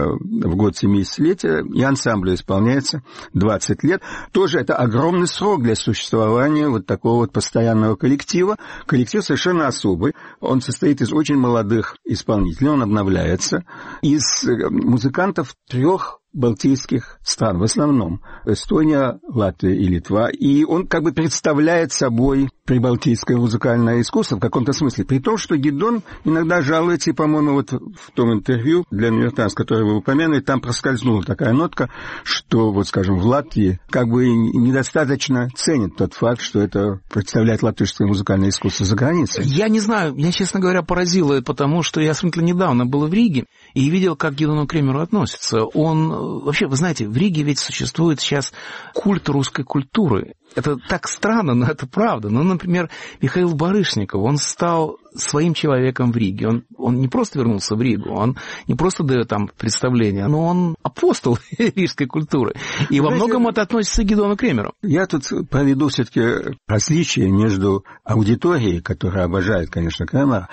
Speaker 13: в год семидесятилетия и ансамблю исполняется двадцать лет. Тоже это огромный срок для существования вот такого вот постоянного коллектива. Коллектив совершенно особый. Он состоит из очень молодых исполнителей, он обновляется. Из музыкантов трех балтийских стран, в основном Эстония, Латвия и Литва, и он как бы представляет собой прибалтийское музыкальное искусство в каком-то смысле, при том, что Гидон иногда жалуется, и, по-моему, вот в том интервью для «Нью-Йорк Таймс», которое вы упомянули, там проскользнула такая нотка, что, вот, скажем, в Латвии как бы недостаточно ценят тот факт, что это представляет латышское музыкальное искусство за границей.
Speaker 2: Я не знаю, меня, честно говоря, поразило, потому что я сравнительно недавно был в Риге и видел, как к Гидону Кремеру относятся. Он вообще, вы знаете, в Риге ведь существует сейчас культ русской культуры. Это так странно, но это правда. Ну, например, Михаил Барышников, он стал своим человеком в Риге. Он, он не просто вернулся в Ригу, он не просто дает там представления, но он апостол рижской культуры. И во многом это относится к Гидону Кремеру.
Speaker 13: Я тут проведу все-таки различие между аудиторией, которая обожает, конечно, Кремера,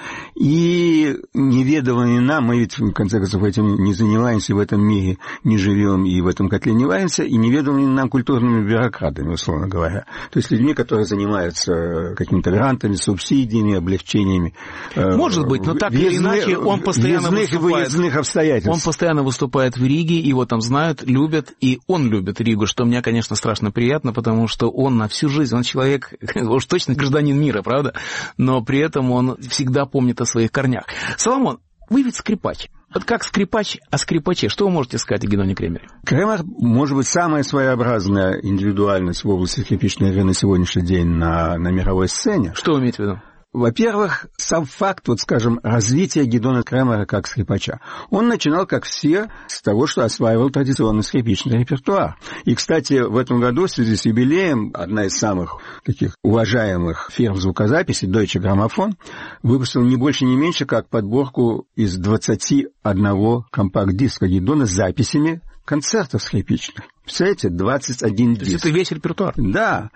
Speaker 13: и неведомыми нам, мы ведь, в конце концов, этим не занимаемся, в этом мире не живем и в этом котле не варимся, и неведомыми нам культурными бюрократами, условно говоря. То есть людьми, которые занимаются какими-то грантами, субсидиями, облегчениями
Speaker 2: Может быть, но так въездных, или иначе он постоянно выступает, он постоянно выступает в Риге, его там знают, любят, и он любит Ригу, что мне, конечно, страшно приятно, потому что он на всю жизнь, он человек, уж точно гражданин мира, правда, но при этом он всегда помнит о своих корнях. Соломон, вы ведь скрипач. Вот как скрипач о скрипаче, что вы можете сказать о Гидоне Кремере?
Speaker 13: Кремер, может быть, самая своеобразная индивидуальность в области скрипичной игры на сегодняшний день на, на мировой сцене.
Speaker 2: Что вы имеете в виду?
Speaker 13: Во-первых, сам факт, вот скажем, развития Гидона Кремера как скрипача. Он начинал, как все, с того, что осваивал традиционный скрипичный репертуар. И, кстати, в этом году в связи с юбилеем одна из самых таких уважаемых фирм звукозаписи, Deutsche Grammophon, выпустила не больше, не меньше, как подборку из двадцати одного компакт-диска Гидона с записями концертов скрипичных. Представляете, двадцать один диск.
Speaker 2: То есть это весь репертуар?
Speaker 13: Да.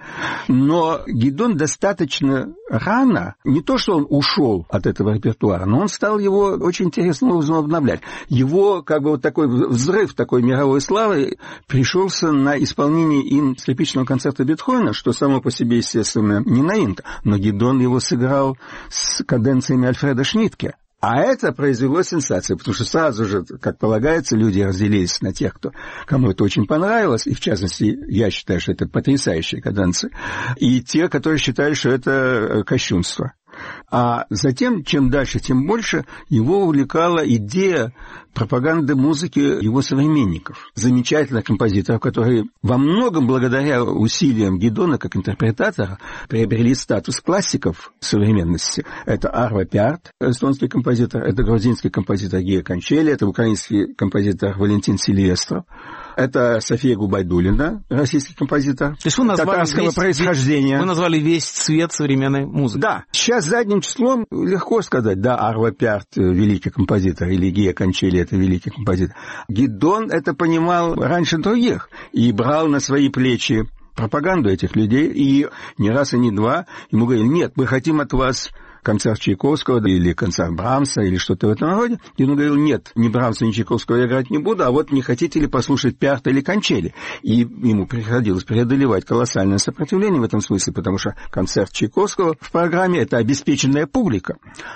Speaker 13: Но Гидон достаточно рано, не то, что он ушел от этого репертуара, но он стал его очень интересным образом обновлять. Его, как бы, вот такой взрыв такой мировой славы пришелся на исполнение им скрипичного концерта Бетховена, что само по себе, естественно, не новинка. Но Гидон его сыграл с каденциями Альфреда Шнитке. А это произвело сенсацию, потому что сразу же, как полагается, люди разделились на тех, кто, кому это очень понравилось, и в частности, я считаю, что это потрясающие каденции, и те, которые считали, что это кощунство. А затем, чем дальше, тем больше его увлекала идея пропаганды музыки его современников, замечательных композиторов, которые во многом благодаря усилиям Гидона как интерпретатора приобрели статус классиков современности. Это Арво Пиарт, эстонский композитор, это грузинский композитор Гия Кончели, это украинский композитор Валентин Сильвестров. Это София Губайдулина, российский композитор,
Speaker 2: То есть вы назвали
Speaker 13: татарского
Speaker 2: весь,
Speaker 13: происхождения.
Speaker 2: Вы назвали весь цвет современной музыки.
Speaker 13: Да. Сейчас задним числом легко сказать, да, Арво Пиарт – великий композитор, или Гия Кончели – это великий композитор. Гидон это понимал раньше других и брал на свои плечи пропаганду этих людей, и не раз и не два ему говорили: нет, мы хотим от вас концерт Чайковского или концерт Брамса или что-то в этом роде. И он говорил: нет, ни Брамса, ни Чайковского я играть не буду, а вот не хотите ли послушать Пиарта или Кончели? И ему приходилось преодолевать колоссальное сопротивление в этом смысле, потому что концерт Чайковского в программе – это обеспеченная публика,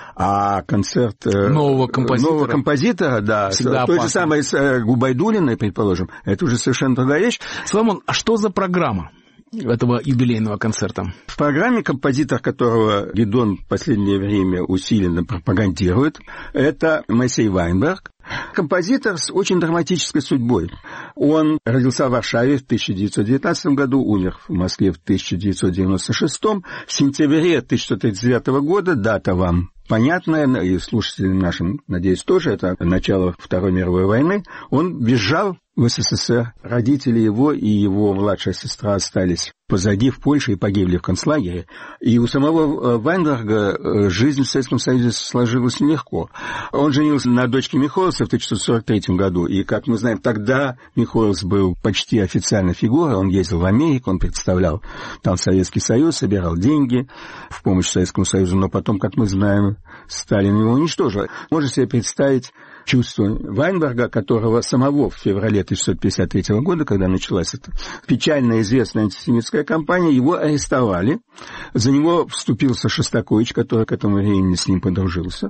Speaker 13: а концерт
Speaker 2: нового композитора,
Speaker 13: нового композитора да, той же самой Губайдулиной, предположим, это уже совершенно другая вещь.
Speaker 2: Соломон, а что за программа этого юбилейного концерта?
Speaker 13: В программе композитор, которого Гидон в последнее время усиленно пропагандирует, это Моисей Вайнберг. Композитор с очень драматической судьбой. Он родился в Варшаве в тысяча девятьсот девятнадцатом году, умер в Москве в тысяча девятьсот девяносто шестом. В сентябре тысяча девятьсот тридцать девятого года, дата вам понятная, и слушателям нашим, надеюсь, тоже, это начало Второй мировой войны, он бежал в СССР. Родители его и его младшая сестра остались позади в Польше и погибли в концлагере. И у самого Вайнберга жизнь в Советском Союзе сложилась нелегко. Он женился на дочке Михоэлса в тысяча девятьсот сорок третьем году, и, как мы знаем, тогда Михоэлс был почти официальной фигурой, он ездил в Америку, он представлял там Советский Союз, собирал деньги в помощь Советскому Союзу, но потом, как мы знаем, Сталин его уничтожил. Можно себе представить чувство Вайнберга, которого самого в феврале тысяча девятьсот пятьдесят третьего года, когда началась эта печально известная антисемитская кампания, его арестовали. За него вступился Шостакович, который к этому времени с ним подружился.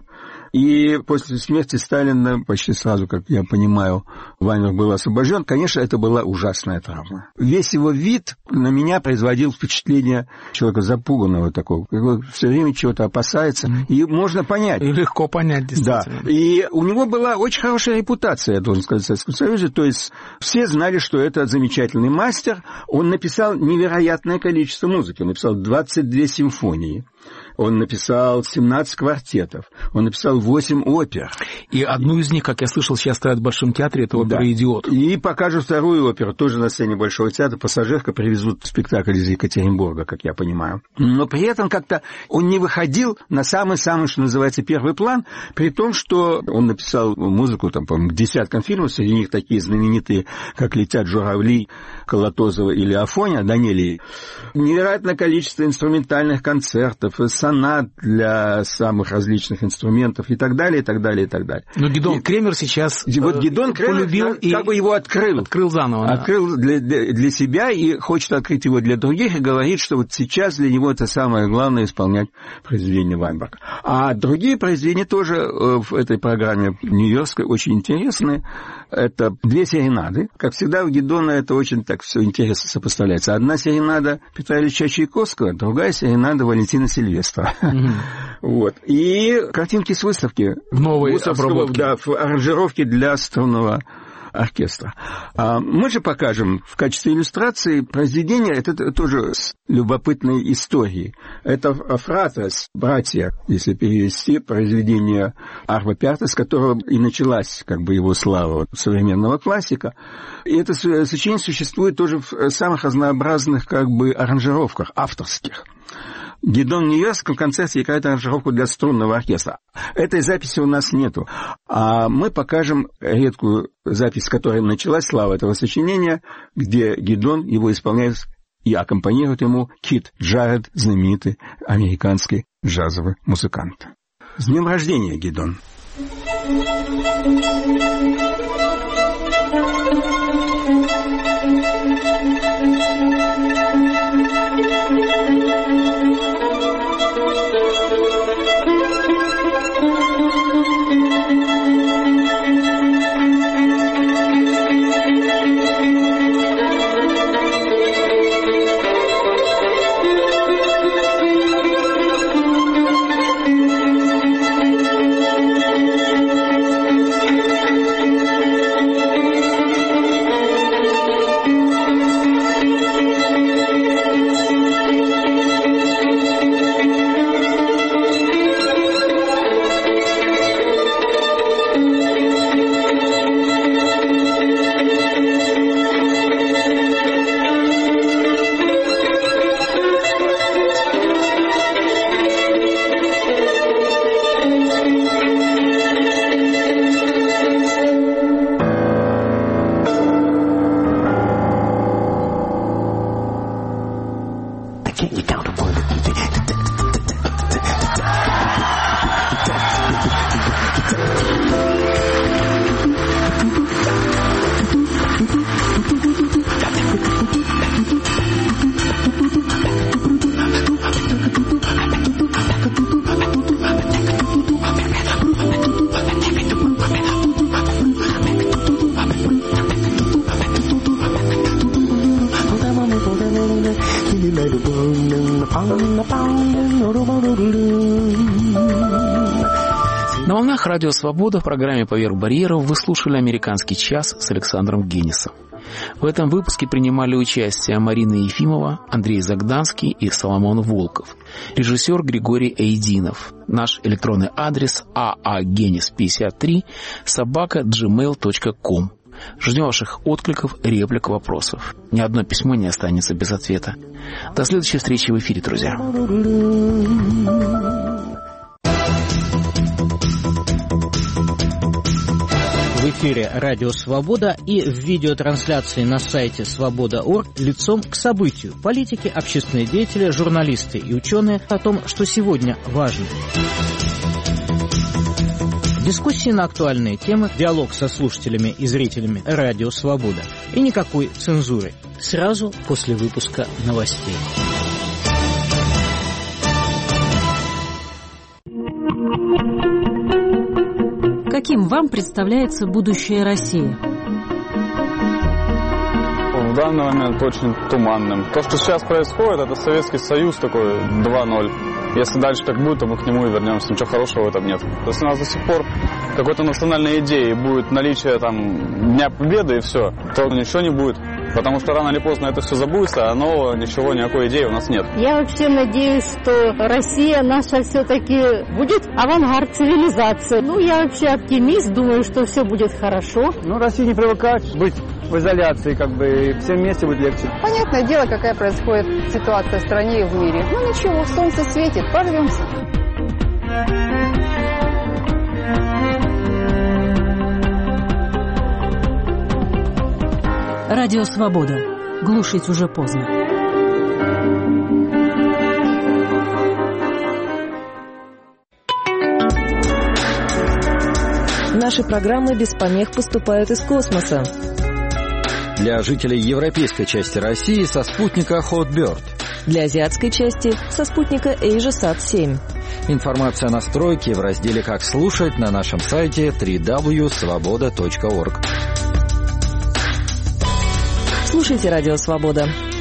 Speaker 13: И после смерти Сталина, почти сразу, как я понимаю, Вайнберг был освобожден. Конечно, это была ужасная травма. Весь его вид на меня производил впечатление человека запуганного такого, который все время чего-то опасается. И можно понять.
Speaker 2: И легко понять, действительно.
Speaker 13: Да. И у него была очень хорошая репутация, я должен сказать, в Советском Союзе. То есть все знали, что это замечательный мастер. Он написал невероятное количество музыки. Он написал двадцать две симфонии. Он написал семнадцать квартетов, он написал восемь опер.
Speaker 2: И одну из них, как я слышал, сейчас стоят в Большом театре, это опера
Speaker 13: да.
Speaker 2: «Идиот».
Speaker 13: И покажут вторую оперу, тоже на сцене Большого театра. «Пассажирка» привезут спектакль из Екатеринбурга, как я понимаю. Но при этом как-то он не выходил на самый-самый, что называется, первый план, при том, что он написал музыку, там, по-моему, к десяткам фильмов, среди них такие знаменитые, как «Летят журавли», Колотозова или Афоня, Данелии. Невероятное количество инструментальных концертов, сонат для самых различных инструментов и так далее, и так далее, и так далее.
Speaker 2: Но Гидон и, Кремер сейчас
Speaker 13: и вот Гидон Кремер
Speaker 2: полюбил
Speaker 13: как,
Speaker 2: и
Speaker 13: как бы его открыл.
Speaker 2: Открыл заново.
Speaker 13: Открыл
Speaker 2: да.
Speaker 13: для, для, для себя и хочет открыть его для других, и говорит, что вот сейчас для него это самое главное — исполнять произведение Вайнберга. А другие произведения тоже в этой программе нью-йоркской очень интересные. Это две серенады. Как всегда, у Гедона это очень так все интересно сопоставляется. Одна серенада Петра Ильича Чайковского, другая серенада Валентина Сильвестра. Mm-hmm. Вот. И картинки с выставки.
Speaker 4: В новой обработке.
Speaker 13: Да, в аранжировке для струнного оркестра. Мы же покажем в качестве иллюстрации произведение, это тоже с любопытной историей. Это «Фратрес», «Братья», если перевести, произведение Арво Пярта, с которого и началась как бы его слава современного классика. И это сочинение существует тоже в самых разнообразных как бы аранжировках, авторских. Гедон в Нью-Йоркском концерте играет аранжировку для струнного оркестра. Этой записи у нас нету. А мы покажем редкую запись, с которой началась слава этого сочинения, где Гедон его исполняет и аккомпанирует ему Кит Джаред, знаменитый американский джазовый музыкант. С днем рождения, Гедон!
Speaker 2: На волнах Радио Свобода в программе «Поверх барьеров» вы слушали «Американский час» с Александром Генисом. В этом выпуске принимали участие Марина Ефимова, Андрей Загданский и Соломон Волков. Режиссер Григорий Эйдинов. Наш электронный адрес aagenis пятьдесят три собака джимейл точка ком. Ждем ваших откликов, реплик, вопросов. Ни одно письмо не останется без ответа. До следующей встречи в эфире, друзья.
Speaker 14: В эфире «Радио Свобода» и в видеотрансляции на сайте свобода точка орг лицом к событию. Политики, общественные деятели, журналисты и ученые о том, что сегодня важно. Дискуссии на актуальные темы, диалог со слушателями и зрителями «Радио Свобода». И никакой цензуры. Сразу после выпуска новостей.
Speaker 15: Каким вам представляется будущее России?
Speaker 12: В данный момент очень туманным. То, что сейчас происходит, это Советский Союз такой два ноль. Если дальше так будет, то мы к нему и вернемся. Ничего хорошего в этом нет. Если у нас до сих пор какой-то национальной идеи будет наличие там Дня Победы и все, то ничего не будет. Потому что рано или поздно это все забудется, но ничего, никакой идеи у нас нет.
Speaker 16: Я вообще надеюсь, что Россия наша все-таки будет авангард цивилизации. Ну, я вообще оптимист, думаю, что все будет хорошо.
Speaker 17: Ну, Россия не привыкает быть в изоляции, как бы, и всем вместе будет легче.
Speaker 18: Понятное дело, какая происходит ситуация в стране и в мире. Ну, ничего, солнце светит, порвемся.
Speaker 15: Радио Свобода. Глушить уже поздно.
Speaker 19: Наши программы без помех поступают из космоса.
Speaker 20: Для жителей европейской части России со спутника Hotbird.
Speaker 19: Для азиатской части со спутника AsiaSat семь.
Speaker 20: Информация о настройке в разделе «Как слушать» на нашем сайте дабл-ю дабл ю дабл ю точка свобода точка орг.
Speaker 19: Слушайте «Радио Свобода».